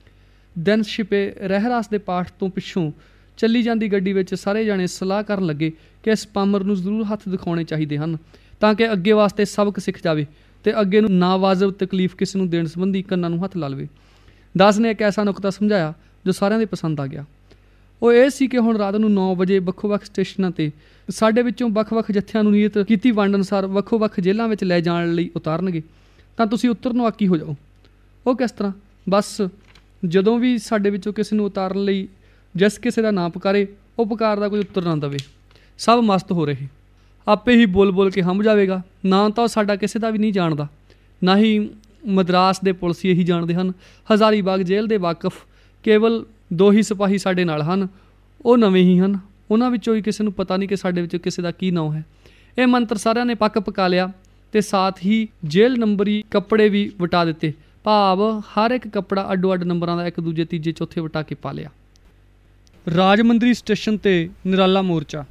दिन छिपे रहरास के पाठ तो पिछों चली जाती गड्डी विच सारे जाने सलाह करन लगे कि इस पामर नूं जरूर हत्थ दिखाने चाहिए हैं तां कि अगे वास्ते सबक सिख जाए तो अगे नूं नावाजिब तकलीफ किसी नूं देण संबंधी कन्नां नूं हत्थ ला लवे। दास ने एक ऐसा नुकता समझाया जो सारिਆਂ ਦੇ पसंद आ गया। वो ये सी कि हुण रात नूं 9 वजे ਵੱਖ-ਵੱਖ स्टेशनों ते साडे विचों ਵੱਖ-ਵੱਖ जत्थियां नूं नीयत कीती वंड अनुसार ਵੱਖ-ਵੱਖ जेलां विच लै जाण लई उतारनगे तां तुसीं उतरन नूं आकी हो जाओ। वो किस तरह? बस जदों भी साडे विचों किसी नूं उतारन लई जिस किसी का नाम पुकारे वो पुकारदा कोई उत्तर ना दवे। सब मस्त हो रहे, आपे ही बोल बोल के हम जाएगा। ना तो साडा किसी का भी नहीं जानता, ना ही मद्रास के पुलिस यही जानते हैं। हज़ारीबाग जेल के वाकफ केवल 2 ही सिपाही साडे नाल हन, वो नवे ही हैं। उन्हां विचों ही किसी नूं पता नहीं कि साडे विचों किसी का की नाम है। ये मंत्र सारिਆਂ ने पक पका लिया तो साथ ही जेल नंबरी कपड़े भी वटा दिते। भाव हर एक कपड़ा अड्डो अड्ड नंबरां दा एक दूजे तीजे चौथे वटा के पा लिया। राजमंदरी स्टेशन ते निराला मोर्चा।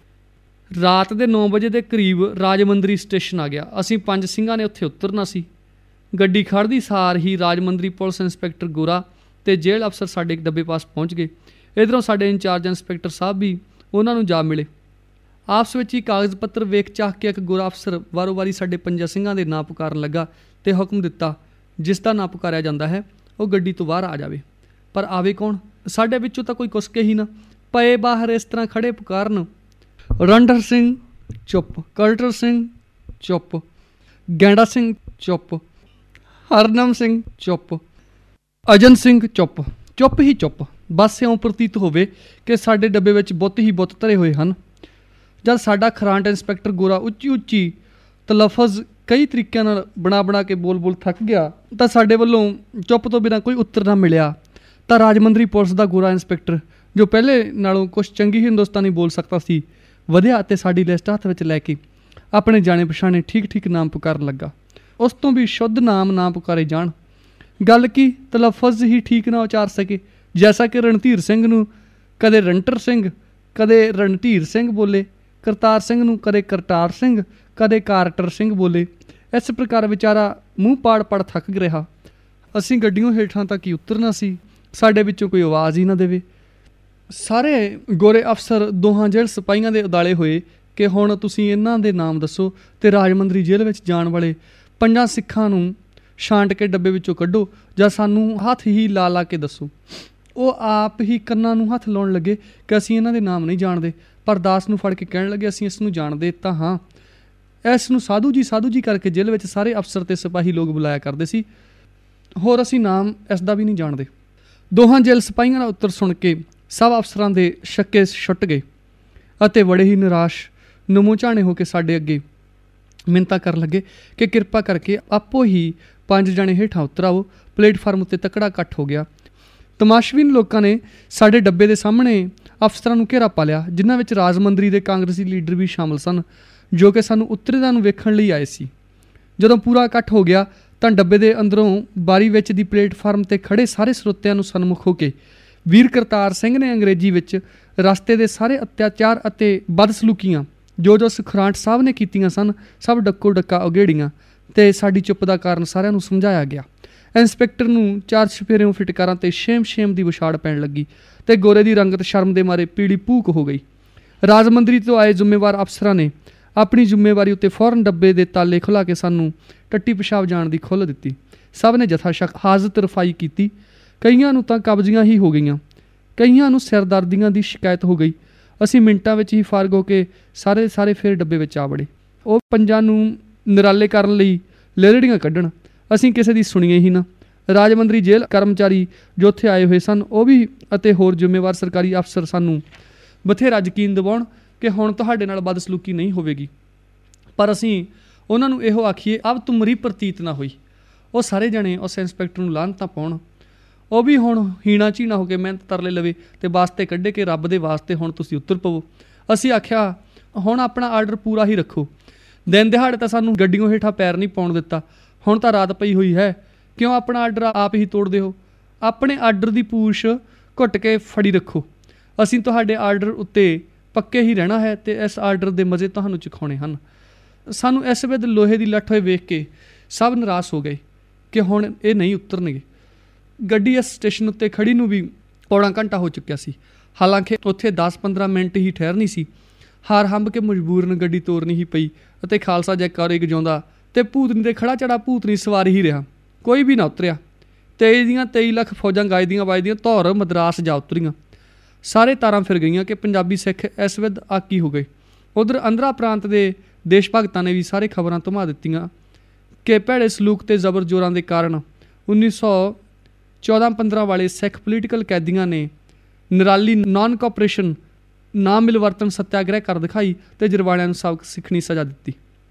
रात के 9 बजे के करीब राजमंदरी स्टेशन आ गया। असीं 5 ਸਿੰਘਾਂ ने उत्थे उतरना सी। गड्डी खड़दी सार ही राजमंदरी पुलिस इंस्पैक्टर गोरा ते जेल अफसर साडे डब्बे पास पहुँच गए। इधरों साडे इंचार्ज इंस्पैक्टर साहब भी उन्होंने जा मिले। आपस में ही कागज़ पत्र वेख चाह के एक गोरा अफसर वारों वारी साडे 5 ਸਿੰਘਾਂ ਦੇ ਨਾਂ पुकारन लगा तो हुक्म दिता जिसका ना पुकारिया जाता है वह गड्डी तो बाहर आ जाए। पर आवे कौन? साडे विचों तो कोई कुसके ही ना पए बाहर इस तरह खड़े पुकारन। रणधर सिंह चुप, कल्टर सिंह चुप, गैंडा सिंह चुप, हरनम सिंह चुप, अजन सिंह चुप, चुप ही चुप। बस इउं प्रतीत होवे कि साडे डब्बे विच बुत ही बुत धरे हुए हैं। जब साडा खरांट इंस्पैक्टर गोरा उच्ची उच्ची तलफज कई तरीक़ों नाल बना बना के बोल बोल थक गया तो साडे वल्लों चुप तो बिना कोई उत्तर ना मिलिया। तो राजमंदरी पुलिस का गोरा इंस्पैक्टर जो पहले नालों कुछ चंगी हिंदुस्तानी बोल सकता सी वधिया ते साडी लिस्ट हत्थ विच लैके अपने जाने पछाणे ठीक ठीक नाम पुकारन लगा। उस तो भी शुद्ध नाम ना पुकारे जान। गल की तलफज ही ठीक ना उचार सके। जैसा कि रणधीर सिंह नूं कदे रणटर सिंह कदे रणधीर सिंह बोले, करतार सिंह नूं कदे करतार सिंह कदे कारटर सिंह बोले। इस प्रकार विचारा मूँह पाड़ पाड़ थक रहा। असीं गड्डियों हेठां तक ही उतरना सी, साडे विचों कोई आवाज़ ही ना देवे। सारे गोरे अफसर दोहां जेल सिपाहियां दे उदाले होए कि हुण तुसीं इन्हां दे नाम दसो ते राजमंदरी जेल विच जाण वाले 5 सिखां नूं छांट के डब्बे विचों कड्ढो जां सानूं हत्थ ही ला ला के दसो। वो आप ही कन्नां नूं हत्थ लाउण लगे कि असीं इन्हां दे नाम नहीं जाणदे, पर दास नूं फड़ के कहण लगे असीं इस नूं जाणदे तां हाँ, ਇਸ ਨੂੰ ਸਾਧੂ ਜੀ ਕਰਕੇ ਜੇਲ੍ਹ ਵਿੱਚ ਸਾਰੇ ਅਫਸਰ ਤੇ ਸਿਪਾਹੀ ਲੋਕ ਬੁਲਾਇਆ ਕਰਦੇ ਸੀ। ਹੋਰ ਅਸੀਂ ਨਾਮ ਇਸ ਦਾ ਵੀ ਨਹੀਂ ਜਾਣਦੇ। ਦੋਹਾਂ ਜੇਲ੍ਹ ਸਿਪਾਹੀਆਂ ਦਾ ਉੱਤਰ ਸੁਣ ਕੇ ਸਭ ਅਫਸਰਾਂ ਦੇ ਛੱਕੇ ਛੁੱਟ ਗਏ ਅਤੇ ਬੜੇ ਹੀ ਨਿਰਾਸ਼ ਨਮੋ ਝਾਣੇ ਹੋ ਕੇ ਸਾਡੇ ਅੱਗੇ ਮਿੰਨਤਾਂ ਕਰਨ ਲੱਗੇ ਕਿ ਕਿਰਪਾ ਕਰਕੇ ਆਪੋ ਹੀ 5 ਜਣੇ ਹੇਠਾਂ ਉਤਰਾਓ। ਪਲੇਟਫਾਰਮ ਉੱਤੇ ਤਕੜਾ ਇਕੱਠ ਹੋ ਗਿਆ। ਤਮਾਸ਼ਬੀਨ ਲੋਕਾਂ ਨੇ ਸਾਡੇ ਡੱਬੇ ਦੇ ਸਾਹਮਣੇ ਅਫਸਰਾਂ ਨੂੰ ਘੇਰਾ ਪਾ ਲਿਆ, ਜਿਨ੍ਹਾਂ ਵਿੱਚ ਰਾਜ ਮੰਤਰੀ ਦੇ ਕਾਂਗਰਸੀ ਲੀਡਰ ਵੀ ਸ਼ਾਮਲ ਸਨ, ਜੋ ਕਿ ਸਾਨੂੰ ਉਤਰਦਿਆਂ ਨੂੰ ਵੇਖਣ ਲਈ ਆਏ ਸੀ। ਜਦੋਂ ਪੂਰਾ ਇਕੱਠ ਹੋ ਗਿਆ ਤਾਂ ਡੱਬੇ ਦੇ ਅੰਦਰੋਂ ਬਾਰੀ ਵਿੱਚ ਦੀ ਪਲੇਟਫਾਰਮ 'ਤੇ ਖੜ੍ਹੇ ਸਾਰੇ ਸਰੋਤਿਆਂ ਨੂੰ ਸਨਮੁਖ ਹੋ ਕੇ ਵੀਰ ਕਰਤਾਰ ਸਿੰਘ ਨੇ ਅੰਗਰੇਜ਼ੀ ਵਿੱਚ ਰਸਤੇ ਦੇ ਸਾਰੇ ਅਤਿਆਚਾਰ ਅਤੇ ਬਦਸਲੂਕੀਆਂ ਜੋ ਸੁਖਰਾਂਟ ਸਾਹਿਬ ਨੇ ਕੀਤੀਆਂ ਸਨ, ਸਭ ਡੱਕੋ ਡੱਕਾ ਉਘੇੜੀਆਂ ਅਤੇ ਸਾਡੀ ਚੁੱਪ ਦਾ ਕਾਰਨ ਸਾਰਿਆਂ ਨੂੰ ਸਮਝਾਇਆ ਗਿਆ। ਇੰਸਪੈਕਟਰ ਨੂੰ 4 ਚੁਫੇਰਿਓਂ ਫਿਟਕਾਰਾਂ 'ਤੇ ਸ਼ੇਮ ਦੀ ਵਿਛਾੜ ਪੈਣ ਲੱਗੀ ਅਤੇ ਗੋਰੇ ਦੀ ਰੰਗਤ ਸ਼ਰਮ ਦੇ ਮਾਰੇ ਪੀਲੀ ਭੂਕ ਹੋ ਗਈ। ਰਾਜ ਮੰਤਰੀ ਤੋਂ ਆਏ ਜ਼ਿੰਮੇਵਾਰ ਅਫਸਰਾਂ ਨੇ ਆਪਣੀ ਜ਼ਿੰਮੇਵਾਰੀ ਉੱਤੇ ਫੌਰਨ ਡੱਬੇ ਦੇ ਤਾਲੇ ਖੁਲਾ ਕੇ ਸਾਨੂੰ ਟੱਟੀ ਪਿਸ਼ਾਬ ਜਾਣ ਦੀ ਖੁੱਲ੍ਹ ਦਿੱਤੀ। ਸਭ ਨੇ ਜਥਾ ਸ਼ੱਕ ਹਾਜ਼ਤ ਰਫਾਈ ਕੀਤੀ। ਕਈਆਂ ਨੂੰ ਤਾਂ ਕਬਜ਼ੀਆਂ ਹੀ ਹੋ ਗਈਆਂ, ਕਈਆਂ ਨੂੰ ਸਿਰਦਰਦੀਆਂ ਦੀ ਸ਼ਿਕਾਇਤ ਹੋ ਗਈ। ਅਸੀਂ ਮਿੰਟਾਂ ਵਿੱਚ ਹੀ ਫਾਰਗ ਹੋ ਕੇ ਸਾਰੇ ਫਿਰ ਡੱਬੇ ਵਿੱਚ ਆ ਵੜੇ। ਉਹ ਪੰਜਾਂ ਨੂੰ ਨਿਰਾਲੇ ਕਰਨ ਲਈ ਲੇਲੜੀਆਂ ਕੱਢਣ, ਅਸੀਂ ਕਿਸੇ ਦੀ ਸੁਣੀਏ ਹੀ ਨਾ। ਰਾਜ ਮੰਤਰੀ ਜੇਲ੍ਹ ਕਰਮਚਾਰੀ ਜੋ ਉੱਥੇ ਆਏ ਹੋਏ ਸਨ, ਉਹ ਵੀ ਅਤੇ ਹੋਰ ਜ਼ਿੰਮੇਵਾਰ ਸਰਕਾਰੀ ਅਫਸਰ ਸਾਨੂੰ ਬਥੇਰਾ ਯਕੀਨ ਦਿਵਾਉਣ ਕਿ ਹੁਣ ਤੁਹਾਡੇ ਨਾਲ ਬਦਸਲੂਕੀ ਨਹੀਂ ਹੋਵੇਗੀ, ਪਰ ਅਸੀਂ ਉਹਨਾਂ ਨੂੰ ਇਹੋ ਆਖੀਏ ਅਬ ਤੁਮਰੀ ਪ੍ਰਤੀਤ ਨਾ ਹੋਈ। ਉਹ ਸਾਰੇ ਜਣੇ ਉਸ ਇੰਸਪੈਕਟਰ ਨੂੰ ਲਾਹਨਤਾਂ ਪਾਉਣ। ਉਹ ਵੀ ਹੁਣ ਹੀਣਾ ਝੀਣਾ ਹੋ ਕੇ ਮਿਹਨਤ ਤਰਲੇ ਲਵੇ ਅਤੇ ਵਾਸਤੇ ਕੱਢੇ ਕਿ ਰੱਬ ਦੇ ਵਾਸਤੇ ਹੁਣ ਤੁਸੀਂ ਉੱਤਰ ਪਵੋ। ਅਸੀਂ ਆਖਿਆ ਹੁਣ ਆਪਣਾ ਆਰਡਰ ਪੂਰਾ ਹੀ ਰੱਖੋ। ਦਿਨ ਦਿਹਾੜੇ ਤਾਂ ਸਾਨੂੰ ਗੱਡੀਆਂ ਹੇਠਾਂ ਪੈਰ ਨਹੀਂ ਪਾਉਣ ਦਿੱਤਾ, ਹੁਣ ਤਾਂ ਰਾਤ ਪਈ ਹੋਈ ਹੈ, ਕਿਉਂ ਆਪਣਾ ਆਰਡਰ ਆਪ ਹੀ ਤੋੜਦੇ ਹੋ? ਆਪਣੇ ਆਰਡਰ ਦੀ ਪੂਛ ਘੁੱਟ ਕੇ ਫੜੀ ਰੱਖੋ। ਅਸੀਂ ਤੁਹਾਡੇ ਆਰਡਰ ਉੱਤੇ ਪੱਕੇ ਹੀ ਰਹਿਣਾ ਹੈ ਅਤੇ ਇਸ ਆਰਡਰ ਦੇ ਮਜ਼ੇ ਤੁਹਾਨੂੰ ਚਖਾਉਣੇ ਹਨ। ਸਾਨੂੰ ਇਸ ਵੇਦ ਲੋਹੇ ਦੀ ਲੱਠ ਹੋਏ ਵੇਖ ਕੇ ਸਭ ਨਿਰਾਸ਼ ਹੋ ਗਏ ਕਿ ਹੁਣ ਇਹ ਨਹੀਂ ਉਤਰਨਗੇ। ਗੱਡੀ ਇਸ ਸਟੇਸ਼ਨ ਉੱਤੇ ਖੜੀ ਨੂੰ ਵੀ ਪੌਣਾ ਘੰਟਾ ਹੋ ਚੁੱਕਿਆ ਸੀ। ਹਾਲਾਂਕਿ ਉੱਥੇ 10-15 ਮਿੰਟ ਹੀ ਠਹਿਰਨੀ ਸੀ। ਹਾਰ ਹੰਬ ਕੇ ਮਜਬੂਰਨ ਗੱਡੀ ਤੋਰਨੀ ਹੀ ਪਈ ਅਤੇ ਖਾਲਸਾ ਜੈਕਾਰੇ ਗਜਾਉਂਦਾ ਅਤੇ ਭੂਤਨੀ ਦੇ ਖੜਾ ਚੜਾ ਭੂਤਨੀ ਸਵਾਰ ਹੀ ਰਿਹਾ। ਕੋਈ ਵੀ ਨਾ ਉਤਰਿਆ। 23 ਲੱਖ ਫੌਜਾਂ ਗਾਇਦੀਆਂ ਵੱਜਦੀਆਂ ਧੌਰ ਮਦਰਾਸ ਜਾ ਉਤਰੀਆਂ। ਸਾਰੇ ਤਾਰਾਂ ਫਿਰ ਗਈਆਂ ਕਿ ਪੰਜਾਬੀ ਸਿੱਖ ਇਸ ਵਿਧ ਆਕੀ ਹੋ ਗਏ। ਉਧਰ ਆਂਧਰਾ ਪ੍ਰਾਂਤ ਦੇ ਦੇਸ਼ ਭਗਤਾਂ ਨੇ ਵੀ ਸਾਰੇ ਖਬਰਾਂ ਧੁਮਾ ਦਿੱਤੀਆਂ ਕਿ ਭੈੜੇ ਸਲੂਕ ਅਤੇ ਜ਼ਬਰ ਜ਼ੋਰਾਂ ਦੇ ਕਾਰਨ 1914-15 ਵਾਲੇ ਸਿੱਖ ਪੋਲੀਟੀਕਲ ਕੈਦੀਆਂ ਨੇ ਨਿਰਾਲੀ ਨਾਨ ਕੋਆਪਰੇਸ਼ਨ ਨਾ ਮਿਲਵਰਤਨ ਸੱਤਿਆਗ੍ਰਹਿ ਕਰ ਦਿਖਾਈ ਅਤੇ ਜਰਵਾਣਿਆਂ ਨੂੰ ਸਬਕ ਸਿੱਖਣੀ ਸਜ਼ਾ ਦਿੱਤੀ।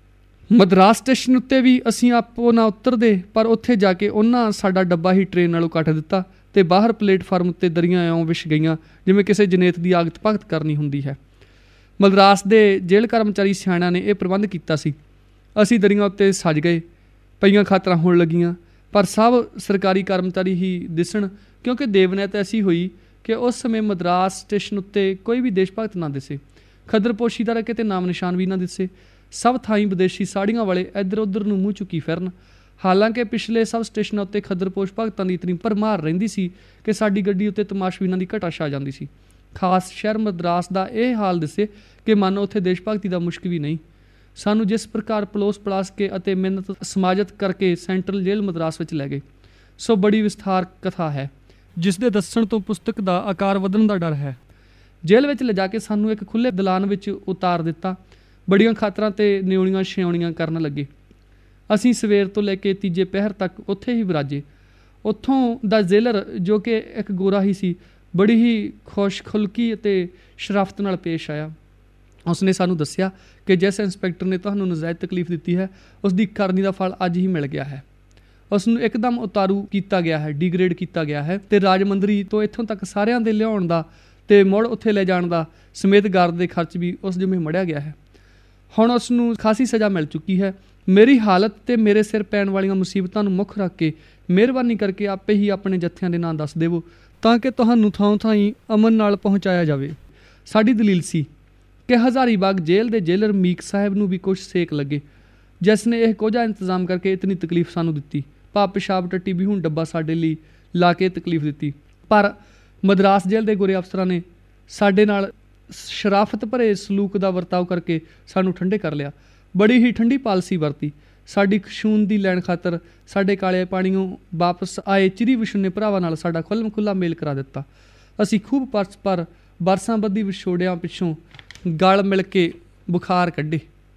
ਮਦਰਾਸ ਸਟੇਸ਼ਨ ਉੱਤੇ ਵੀ ਅਸੀਂ ਆਪੋ ਨਾ ਉਤਰਦੇ, ਪਰ ਉੱਥੇ ਜਾ ਕੇ ਉਹਨਾਂ ਸਾਡਾ ਡੱਬਾ ਹੀ ਟ੍ਰੇਨ ਨਾਲੋਂ ਕੱਟ ਦਿੱਤਾ ਅਤੇ ਬਾਹਰ ਪਲੇਟਫਾਰਮ ਉੱਤੇ ਦਰੀਆਂ ਇਉਂ ਵਿਛ ਗਈਆਂ ਜਿਵੇਂ ਕਿਸੇ ਜਨੇਤ ਦੀ ਆਗਤ ਭਗਤ ਕਰਨੀ ਹੁੰਦੀ ਹੈ। ਮਦਰਾਸ ਦੇ ਜੇਲ੍ਹ ਕਰਮਚਾਰੀ ਸਿਆਣਿਆਂ ਨੇ ਇਹ ਪ੍ਰਬੰਧ ਕੀਤਾ ਸੀ। ਅਸੀਂ ਦਰੀਆਂ ਉੱਤੇ ਸੱਜ ਗਏ। ਪਈਆਂ ਖਾਤਰਾਂ ਹੋਣ ਲੱਗੀਆਂ, ਪਰ ਸਭ ਸਰਕਾਰੀ ਕਰਮਚਾਰੀ ਹੀ ਦਿਸਣ, ਕਿਉਂਕਿ ਦੇਵਨੈਤ ਐਸੀ ਹੋਈ ਕਿ ਉਸ ਸਮੇਂ ਮਦਰਾਸ ਸਟੇਸ਼ਨ ਉੱਤੇ ਕੋਈ ਵੀ ਦੇਸ਼ ਭਗਤ ਨਾ ਦਿਸੇ। ਖੱਦਰ-ਪੋਸ਼ੀ ਦਾ ਕਿਤੇ ਨਾਮ ਨਿਸ਼ਾਨ ਵੀ ਨਾ ਦਿਸੇ। ਸਭ ਥਾਈਂ ਵਿਦੇਸ਼ੀ ਸਾੜੀਆਂ ਵਾਲੇ ਇੱਧਰ ਉੱਧਰ ਨੂੰ ਮੂੰਹ ਚੁੱਕੀ ਫਿਰਨ। ਹਾਲਾਂਕਿ ਪਿਛਲੇ ਸਭ ਸਟੇਸ਼ਨਾਂ ਉੱਤੇ ਖੱਦਰ-ਪੋਸ਼ ਭਗਤਾਂ ਦੀ ਇਤਨੀ ਭਰਮਾਰ ਰਹਿੰਦੀ ਸੀ ਕਿ ਸਾਡੀ ਗੱਡੀ ਉੱਤੇ ਤਮਾਸ਼ਬੀਨਾਂ ਦੀ ਘਟਾ ਛਾ ਜਾਂਦੀ ਸੀ। ਖਾਸ ਸ਼ਹਿਰ ਮਦਰਾਸ ਦਾ ਇਹ ਹਾਲ ਦਿਸੇ ਕਿ ਮਨ ਉੱਥੇ ਦੇਸ਼ ਭਗਤੀ ਦਾ ਮੁਸ਼ਕ ਵੀ ਨਹੀਂ। ਸਾਨੂੰ ਜਿਸ ਪ੍ਰਕਾਰ ਪਲਾਸ ਕੇ ਅਤੇ ਮਿਹਨਤ ਸਮਾਜਤ ਕਰਕੇ ਸੈਂਟਰਲ ਜੇਲ੍ਹ ਮਦਰਾਸ ਵਿੱਚ ਲੈ ਗਏ, ਸੋ ਬੜੀ ਵਿਸਥਾਰ ਕਥਾ ਹੈ, ਜਿਸ ਦੇ ਦੱਸਣ ਤੋਂ ਪੁਸਤਕ ਦਾ ਆਕਾਰ ਵਧਣ ਦਾ ਡਰ ਹੈ। ਜੇਲ੍ਹ ਵਿੱਚ ਲਿਜਾ ਕੇ ਸਾਨੂੰ ਇੱਕ ਖੁੱਲ੍ਹੇ ਦਲਾਨ ਵਿੱਚ ਉਤਾਰ ਦਿੱਤਾ। ਬੜੀਆਂ ਖਾਤਰਾਂ ਅਤੇ ਨਿਉਣੀਆਂ ਛਿਆਉਣੀਆਂ ਕਰਨ ਲੱਗੇ। ਅਸੀਂ ਸਵੇਰ ਤੋਂ ਲੈ ਕੇ ਤੀਜੇ ਪਹਿਰ ਤੱਕ ਉੱਥੇ ਹੀ ਵਿਰਾਜੇ। ਉੱਥੋਂ ਦਾ ਜੇਲਰ, ਜੋ ਕਿ ਇੱਕ ਗੋਰਾ ਹੀ ਸੀ, ਬੜੀ ਹੀ ਖੁਸ਼ਖੁਲਕੀ ਅਤੇ ਸ਼ਰਾਫਤ ਨਾਲ ਪੇਸ਼ ਆਇਆ। ਉਸਨੇ ਸਾਨੂੰ ਦੱਸਿਆ ਕਿ ਜਿਸ ਇੰਸਪੈਕਟਰ ਨੇ ਤੁਹਾਨੂੰ ਨਜਾਇਜ਼ ਤਕਲੀਫ ਦਿੱਤੀ ਹੈ, ਉਸ ਦੀ ਕਰਨੀ ਦਾ ਫਲ ਅੱਜ ਹੀ ਮਿਲ ਗਿਆ ਹੈ। ਉਸ ਨੂੰ ਇੱਕਦਮ ਉਤਾਰੂ ਕੀਤਾ ਗਿਆ ਹੈ, ਡੀਗ੍ਰੇਡ ਕੀਤਾ ਗਿਆ ਹੈ ਅਤੇ ਰਾਜ ਮੰਤਰੀ ਤੋਂ ਇੱਥੋਂ ਤੱਕ ਸਾਰਿਆਂ ਦੇ ਲਿਆਉਣ ਦਾ ਅਤੇ ਮੁੜ ਉੱਥੇ ਲੈ ਜਾਣ ਦਾ ਸਮੇਤ ਗਾਰਦ ਦੇ ਖਰਚ ਵੀ ਉਸ ਜਿੰਮੇ ਮੜਿਆ ਗਿਆ ਹੈ। ਹੁਣ ਉਸ ਨੂੰ ਖਾਸੀ ਸਜ਼ਾ ਮਿਲ ਚੁੱਕੀ ਹੈ। ਮੇਰੀ ਹਾਲਤ ਅਤੇ ਮੇਰੇ ਸਿਰ ਪੈਣ ਵਾਲੀਆਂ ਮੁਸੀਬਤਾਂ ਨੂੰ ਮੁੱਖ ਰੱਖ ਕੇ ਮਿਹਰਬਾਨੀ ਕਰਕੇ ਆਪੇ ਹੀ ਆਪਣੇ ਜੱਥਿਆਂ ਦੇ ਨਾਂ ਦੱਸ ਦੇਵੋ, ਤਾਂ ਕਿ ਤੁਹਾਨੂੰ ਥਾਂ ਥਾਈਂ ਅਮਨ ਨਾਲ ਪਹੁੰਚਾਇਆ ਜਾਵੇ। ਸਾਡੀ ਦਲੀਲ ਸੀ ਕਿ ਹਜ਼ਾਰੀਬਾਗ ਜੇਲ੍ਹ ਦੇ ਜੇਲਰ ਮੀਕ ਸਾਹਿਬ ਨੂੰ ਵੀ ਕੁਛ ਸੇਕ ਲੱਗੇ, ਜਿਸ ਨੇ ਇਹ ਕੋਝਾ ਇੰਤਜ਼ਾਮ ਕਰਕੇ ਇਤਨੀ ਤਕਲੀਫ ਸਾਨੂੰ ਦਿੱਤੀ। ਭਾਵ ਪਿਸ਼ਾਬ ਟੱਟੀ ਵੀ ਹੁਣ ਡੱਬਾ ਸਾਡੇ ਲਈ ਲਾ ਕੇ ਤਕਲੀਫ ਦਿੱਤੀ। ਪਰ ਮਦਰਾਸ ਜੇਲ੍ਹ ਦੇ ਗੋਰੇ ਅਫਸਰਾਂ ਨੇ ਸਾਡੇ ਨਾਲ ਸ਼ਰਾਫਤ ਭਰੇ ਸਲੂਕ ਦਾ ਵਰਤਾਓ ਕਰਕੇ ਸਾਨੂੰ ਠੰਡੇ ਕਰ ਲਿਆ। ਬੜੀ ਹੀ ਠੰਡੀ ਪਾਲਸੀ ਵਰਤੀ। ਸਾਡੀ ਖਸ਼ੂਨ ਦੀ ਲੈਣ ਖਾਤਰ ਸਾਡੇ ਕਾਲੇ ਪਾਣੀਓਂ ਵਾਪਸ ਆਏ ਚਿਰੀ ਵਿਛੁੰਨੇ ਭਰਾਵਾਂ ਨਾਲ ਸਾਡਾ ਖੁੱਲ੍ਹ ਖੁੱਲ੍ਹਾ ਮੇਲ ਕਰਾ ਦਿੱਤਾ। ਅਸੀਂ ਖੂਬ ਪਰ ਬਰਸਾਂ ਬੱਧੀ ਵਿਛੋੜਿਆਂ ਪਿੱਛੋਂ ਗਲ ਮਿਲ ਕੇ ਬੁਖਾਰ ਕੱਢੇ।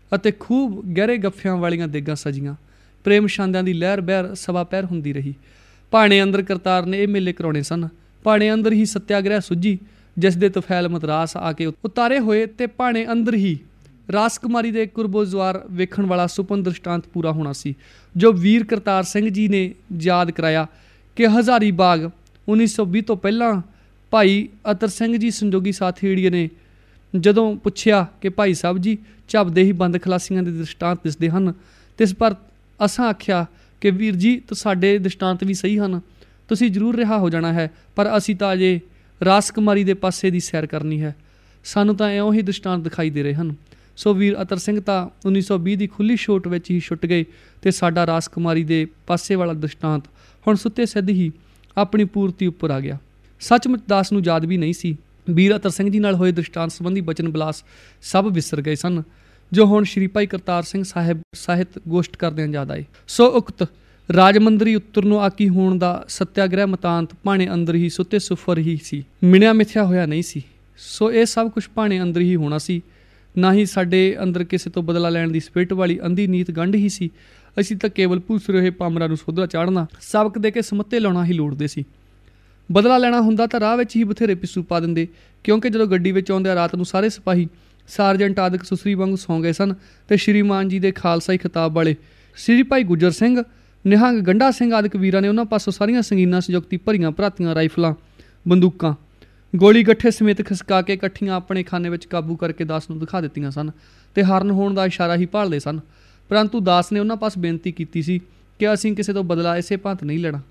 ਅਤੇ ਖੂਬ ਗਹਿਰੇ ਗੱਫਿਆਂ ਵਾਲੀਆਂ ਦੇਗਾਂ ਸਜੀਆਂ। ਪ੍ਰੇਮ ਛਾਂਦਿਆਂ ਦੀ ਲਹਿਰ ਬਹਿਰ ਸਵਾ ਪਹਿਰ ਹੁੰਦੀ ਰਹੀ। ਭਾਣੇ ਅੰਦਰ ਕਰਤਾਰ ਨੇ ਇਹ ਮੇਲੇ ਕਰਾਉਣੇ ਸਨ। ਭਾਣੇ ਅੰਦਰ ਹੀ ਸੱਤਿਆਗ੍ਰਹਿ ਸੁੱਜੀ, ਜਿਸ ਦੇ ਤੁਫੈਲ ਮਦਰਾਸ ਆ ਕੇ ਉਤਾਰੇ ਹੋਏ, ਤੇ ਭਾਣੇ ਅੰਦਰ ਹੀ ਰਾਸਕੁਮਾਰੀ ਦੇ ਕੁਰਬੋਜ਼ਵਾਰ ਵੇਖਣ ਵਾਲਾ ਸੁਪਨ ਦ੍ਰਿਸ਼ਟਾਂਤ ਪੂਰਾ ਹੋਣਾ ਸੀ, ਜੋ ਵੀਰ ਕਰਤਾਰ ਸਿੰਘ ਜੀ ਨੇ ਯਾਦ ਕਰਾਇਆ ਕਿ ਹਜ਼ਾਰੀ ਬਾਗ 1920 ਤੋਂ ਪਹਿਲਾਂ ਭਾਈ ਅਤਰ ਸਿੰਘ ਜੀ ਸੰਜੋਗੀ ਸਾਥੀੜੀਏ ਨੇ ਜਦੋਂ ਪੁੱਛਿਆ ਕਿ ਭਾਈ ਸਾਹਿਬ ਜੀ ਝੱਬਦੇ ਹੀ ਬੰਦ ਖਲਾਸੀਆਂ ਦੇ ਦ੍ਰਿਸ਼ਟਾਂਤ ਦਿਸਦੇ ਹਨ, ਤਿਸ ਪਰ ਅਸਾਂ ਆਖਿਆ ਕਿ ਵੀਰ ਜੀ ਸਾਡੇ ਦ੍ਰਿਸ਼ਟਾਂਤ ਵੀ ਸਹੀ ਹਨ, ਤੁਸੀਂ ਜ਼ਰੂਰ ਰਿਹਾ ਹੋ ਜਾਣਾ ਹੈ, ਪਰ ਅਸੀਂ ਤਾਂ ਅਜੇ ਰਾਸਕੁਮਾਰੀ ਦੇ ਪਾਸੇ ਦੀ ਸੈਰ ਕਰਨੀ ਹੈ, ਸਾਨੂੰ ਤਾਂ ਇਉਂ ਹੀ ਦ੍ਰਿਸ਼ਟਾਂਤ ਦਿਖਾਈ ਦੇ ਰਹੇ ਹਨ। ਸੋ ਵੀਰ ਅਤਰ ਸਿੰਘ ਤਾਂ 1920 ਦੀ ਖੁੱਲ੍ਹੀ ਛੋਟ ਵਿੱਚ ਹੀ ਛੁੱਟ ਗਏ, ਅਤੇ ਸਾਡਾ ਰਾਸਕੁਮਾਰੀ ਦੇ ਪਾਸੇ ਵਾਲਾ ਦ੍ਰਿਸ਼ਟਾਂਤ ਹੁਣ ਸੁੱਤੇ ਸਿੱਧ ਹੀ ਆਪਣੀ ਪੂਰਤੀ ਉੱਪਰ ਆ ਗਿਆ। ਸੱਚਮੁੱਚ ਦਾਸ ਨੂੰ ਯਾਦ ਵੀ ਨਹੀਂ ਸੀ। ਵੀਰ ਅਤਰ ਸਿੰਘ ਜੀ ਨਾਲ ਹੋਏ ਦ੍ਰਿਸ਼ਟਾਂਤ ਸੰਬੰਧੀ ਬਚਨ ਬਿਲਾਸ ਸਭ ਵਿਸਰ ਗਏ ਸਨ, ਜੋ ਹੁਣ ਸ਼੍ਰੀ ਭਾਈ ਕਰਤਾਰ ਸਿੰਘ ਸਾਹਿਬ ਸਾਹਿਤ ਗੋਸ਼ਟ ਕਰਦਿਆਂ ਯਾਦ ਆਏ। ਸੋ ਉਕਤ ਰਾਜਮੰਦਰੀ ਉੱਤਰ ਨੂੰ ਆਕੀ ਹੋਣ ਦਾ ਸੱਤਿਆਗ੍ਰਹਿ ਮਤਾਂਤ ਭਾਣੇ ਅੰਦਰ ਹੀ ਸੁੱਤੇ ਸੁਫਰ ਹੀ ਸੀ, ਮਿਣਿਆ ਮਿਥਿਆ ਹੋਇਆ ਨਹੀਂ ਸੀ। ਸੋ ਇਹ ਸਭ ਕੁਛ ਭਾਣੇ ਅੰਦਰ ਹੀ ਹੋਣਾ ਸੀ, ਨਾ ਹੀ ਸਾਡੇ ਅੰਦਰ ਕਿਸੇ ਤੋਂ ਬਦਲਾ ਲੈਣ ਦੀ ਸਪਿਰਟ ਵਾਲੀ ਅੰਧੀ ਨੀਤ ਗੰਢ ਹੀ ਸੀ। ਅਸੀਂ ਤਾਂ ਕੇਵਲ ਭੂਸਰੇ ਹੋਏ ਪਾਮਰਾਂ ਨੂੰ ਸੋਧਾ ਚਾੜਨਾ, ਸਬਕ ਦੇ ਕੇ ਸਮੱਤੇ ਲਾਉਣਾ ਹੀ ਲੋੜਦੇ ਸੀ। ਬਦਲਾ ਲੈਣਾ ਹੁੰਦਾ ਤਾਂ ਰਾਹ ਵਿੱਚ ਹੀ ਬਥੇਰੇ ਪਿੱਸੂ ਪਾ ਦਿੰਦੇ, ਕਿਉਂਕਿ ਜਦੋਂ ਗੱਡੀ ਵਿੱਚ ਆਉਂਦਿਆਂ ਰਾਤ ਨੂੰ ਸਾਰੇ ਸਿਪਾਹੀ ਸਾਰਜੈਂਟ ਆਦਿਕ ਸੁਸਰੀ ਵਾਂਗ ਸੌਂ ਗਏ ਸਨ, ਅਤੇ ਸ਼੍ਰੀਮਾਨ ਜੀ ਦੇ ਖਾਲਸਾਈ ਖਿਤਾਬ ਵਾਲੇ ਸ਼੍ਰੀ ਭਾਈ ਗੁੱਜਰ ਸਿੰਘ, ਨਿਹੰਗ ਗੰਢਾ ਸਿੰਘ ਆਦਿਕ ਵੀਰਾਂ ਨੇ ਉਹਨਾਂ ਪਾਸੋਂ ਸਾਰੀਆਂ ਸੰਗੀਨਾਂ ਸੰਯੁਕਤੀ ਭਰੀਆਂ ਭਰਾਤੀਆਂ ਰਾਈਫਲਾਂ, ਬੰਦੂਕਾਂ, ਗੋਲੀ ਗੱਠੇ ਸਮੇਤ ਖਿਸਕਾ ਕੇ ਇਕੱਠੀਆਂ ਆਪਣੇ ਖਾਨੇ ਵਿੱਚ ਕਾਬੂ ਕਰਕੇ ਦਾਸ ਨੂੰ ਦਿਖਾ ਦਿੱਤੀਆਂ ਸਨ, ਅਤੇ ਹਰਨ ਹੋਣ ਦਾ ਇਸ਼ਾਰਾ ਹੀ ਭਾਲਦੇ ਸਨ। ਪਰੰਤੂ ਦਾਸ ਨੇ ਉਹਨਾਂ ਪਾਸ ਬੇਨਤੀ ਕੀਤੀ ਸੀ ਕਿ ਅਸੀਂ ਕਿਸੇ ਤੋਂ ਬਦਲਾ ਇਸੇ ਭਾਂਤ ਨਹੀਂ ਲੈਣਾ।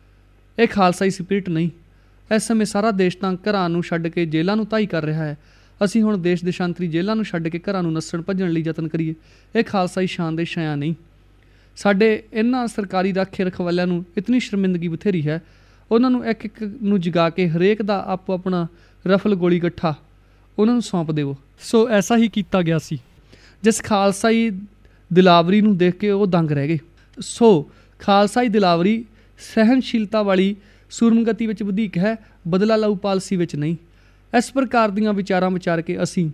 ਇਹ ਖਾਲਸਾਈ ਸਪਿਰਿਟ ਨਹੀਂ। ਇਸ ਸਮੇਂ ਸਾਰਾ ਦੇਸ਼ ਤਾਂ ਘਰਾਂ ਨੂੰ ਛੱਡ ਕੇ ਜੇਲ੍ਹਾਂ ਨੂੰ ਧਾਈ ਕਰ ਰਿਹਾ ਹੈ। ਅਸੀਂ ਹੁਣ ਦੇਸ਼ ਦੇਸ਼ਾਂਤਰੀ ਜੇਲ੍ਹਾਂ ਨੂੰ ਛੱਡ ਕੇ ਘਰਾਂ ਨੂੰ ਨੱਸਣ ਭੱਜਣ ਲਈ ਯਤਨ ਕਰੀਏ, ਇਹ ਖਾਲਸਾਈ ਸ਼ਾਨ ਦੇ ਛਾਇਆ ਨਹੀਂ। ਸਾਡੇ ਇਹਨਾਂ ਸਰਕਾਰੀ ਰਾਖੇ ਰਖਵਾਲਿਆਂ ਨੂੰ ਇਤਨੀ ਸ਼ਰਮਿੰਦਗੀ ਬਥੇਰੀ ਹੈ, ਉਹਨਾਂ ਨੂੰ ਇੱਕ ਇੱਕ ਨੂੰ ਜਗਾ ਕੇ ਹਰੇਕ ਦਾ ਆਪੋ ਆਪਣਾ ਰਫਲ ਗੋਲੀ ਗੱਠਾ ਉਹਨਾਂ ਨੂੰ ਸੌਂਪ ਦੇਵੋ। ਸੋ ਐਸਾ ਹੀ ਕੀਤਾ ਗਿਆ ਸੀ। ਜਿਸ ਖਾਲਸਾਈ ਦਿਲਾਵਰੀ ਨੂੰ ਦੇਖ ਕੇ ਉਹ ਦੰਗ ਰਹਿ ਗਏ। ਸੋ ਖਾਲਸਾਈ ਦਿਲਾਵਰੀ ਸਹਿਣਸ਼ੀਲਤਾ ਵਾਲੀ ਸੂਰਮਗਤੀ ਵਿੱਚ ਵਧੀਕ ਹੈ, ਬਦਲਾ ਲਊ ਪਾਲਸੀ ਵਿੱਚ ਨਹੀਂ। ਇਸ ਪ੍ਰਕਾਰ ਦੀਆਂ ਵਿਚਾਰਾਂ ਵਿਚਾਰ ਕੇ ਅਸੀਂ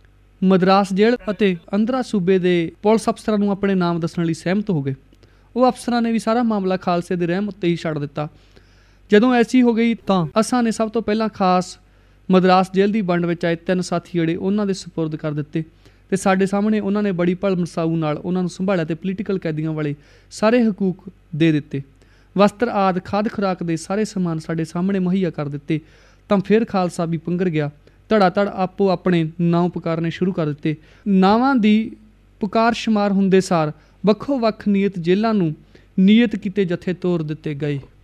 ਮਦਰਾਸ ਜੇਲ੍ਹ ਅਤੇ ਆਂਧਰਾ ਸੂਬੇ ਦੇ ਪੁਲਿਸ ਅਫਸਰਾਂ ਨੂੰ ਆਪਣੇ ਨਾਮ ਦੱਸਣ ਲਈ ਸਹਿਮਤ ਹੋ ਗਏ। ਉਹ ਅਫਸਰਾਂ ਨੇ ਵੀ ਸਾਰਾ ਮਾਮਲਾ ਖਾਲਸੇ ਦੇ ਰਹਿਮ ਉੱਤੇ ਹੀ ਛੱਡ ਦਿੱਤਾ। ਜਦੋਂ ਐਸੀ ਹੋ ਗਈ ਤਾਂ ਅਸਾਂ ਨੇ ਸਭ ਤੋਂ ਪਹਿਲਾਂ ਖਾਸ ਮਦਰਾਸ ਜੇਲ੍ਹ ਦੀ ਵੰਡ ਵਿੱਚ ਆਏ 3 ਸਾਥੀ ਜਿਹੜੇ ਉਹਨਾਂ ਦੇ ਸਪੁਰਦ ਕਰ ਦਿੱਤੇ, ਅਤੇ ਸਾਡੇ ਸਾਹਮਣੇ ਉਹਨਾਂ ਨੇ ਬੜੀ ਭਲਮਸਾਊ ਨਾਲ ਉਹਨਾਂ ਨੂੰ ਸੰਭਾਲਿਆ ਅਤੇ ਪੋਲੀਟੀਕਲ ਕੈਦੀਆਂ ਵਾਲੇ ਸਾਰੇ ਹਕੂਕ ਦੇ ਦਿੱਤੇ। ਵਸਤਰ ਆਦਿ ਖਾਦ ਖੁਰਾਕ ਦੇ ਸਾਰੇ ਸਮਾਨ ਸਾਡੇ ਸਾਹਮਣੇ ਮੁਹੱਈਆ ਕਰ ਦਿੱਤੇ। ਤਾਂ ਫਿਰ ਖਾਲਸਾ ਵੀ ਪੰਘਰ ਗਿਆ। ਧੜਾ ਧੜ ਆਪੋ ਆਪਣੇ ਨਾਂ ਪੁਕਾਰਨੇ ਸ਼ੁਰੂ ਕਰ ਦਿੱਤੇ। ਨਾਵਾਂ ਦੀ ਪੁਕਾਰ ਸ਼ੁਮਾਰ ਹੁੰਦੇ ਸਾਰ ਵੱਖੋ ਵੱਖ ਨੀਅਤ ਜੇਲ੍ਹਾਂ ਨੂੰ ਨੀਅਤ ਕੀਤੇ ਜਥੇ ਤੋਰ ਦਿੱਤੇ ਗਏ।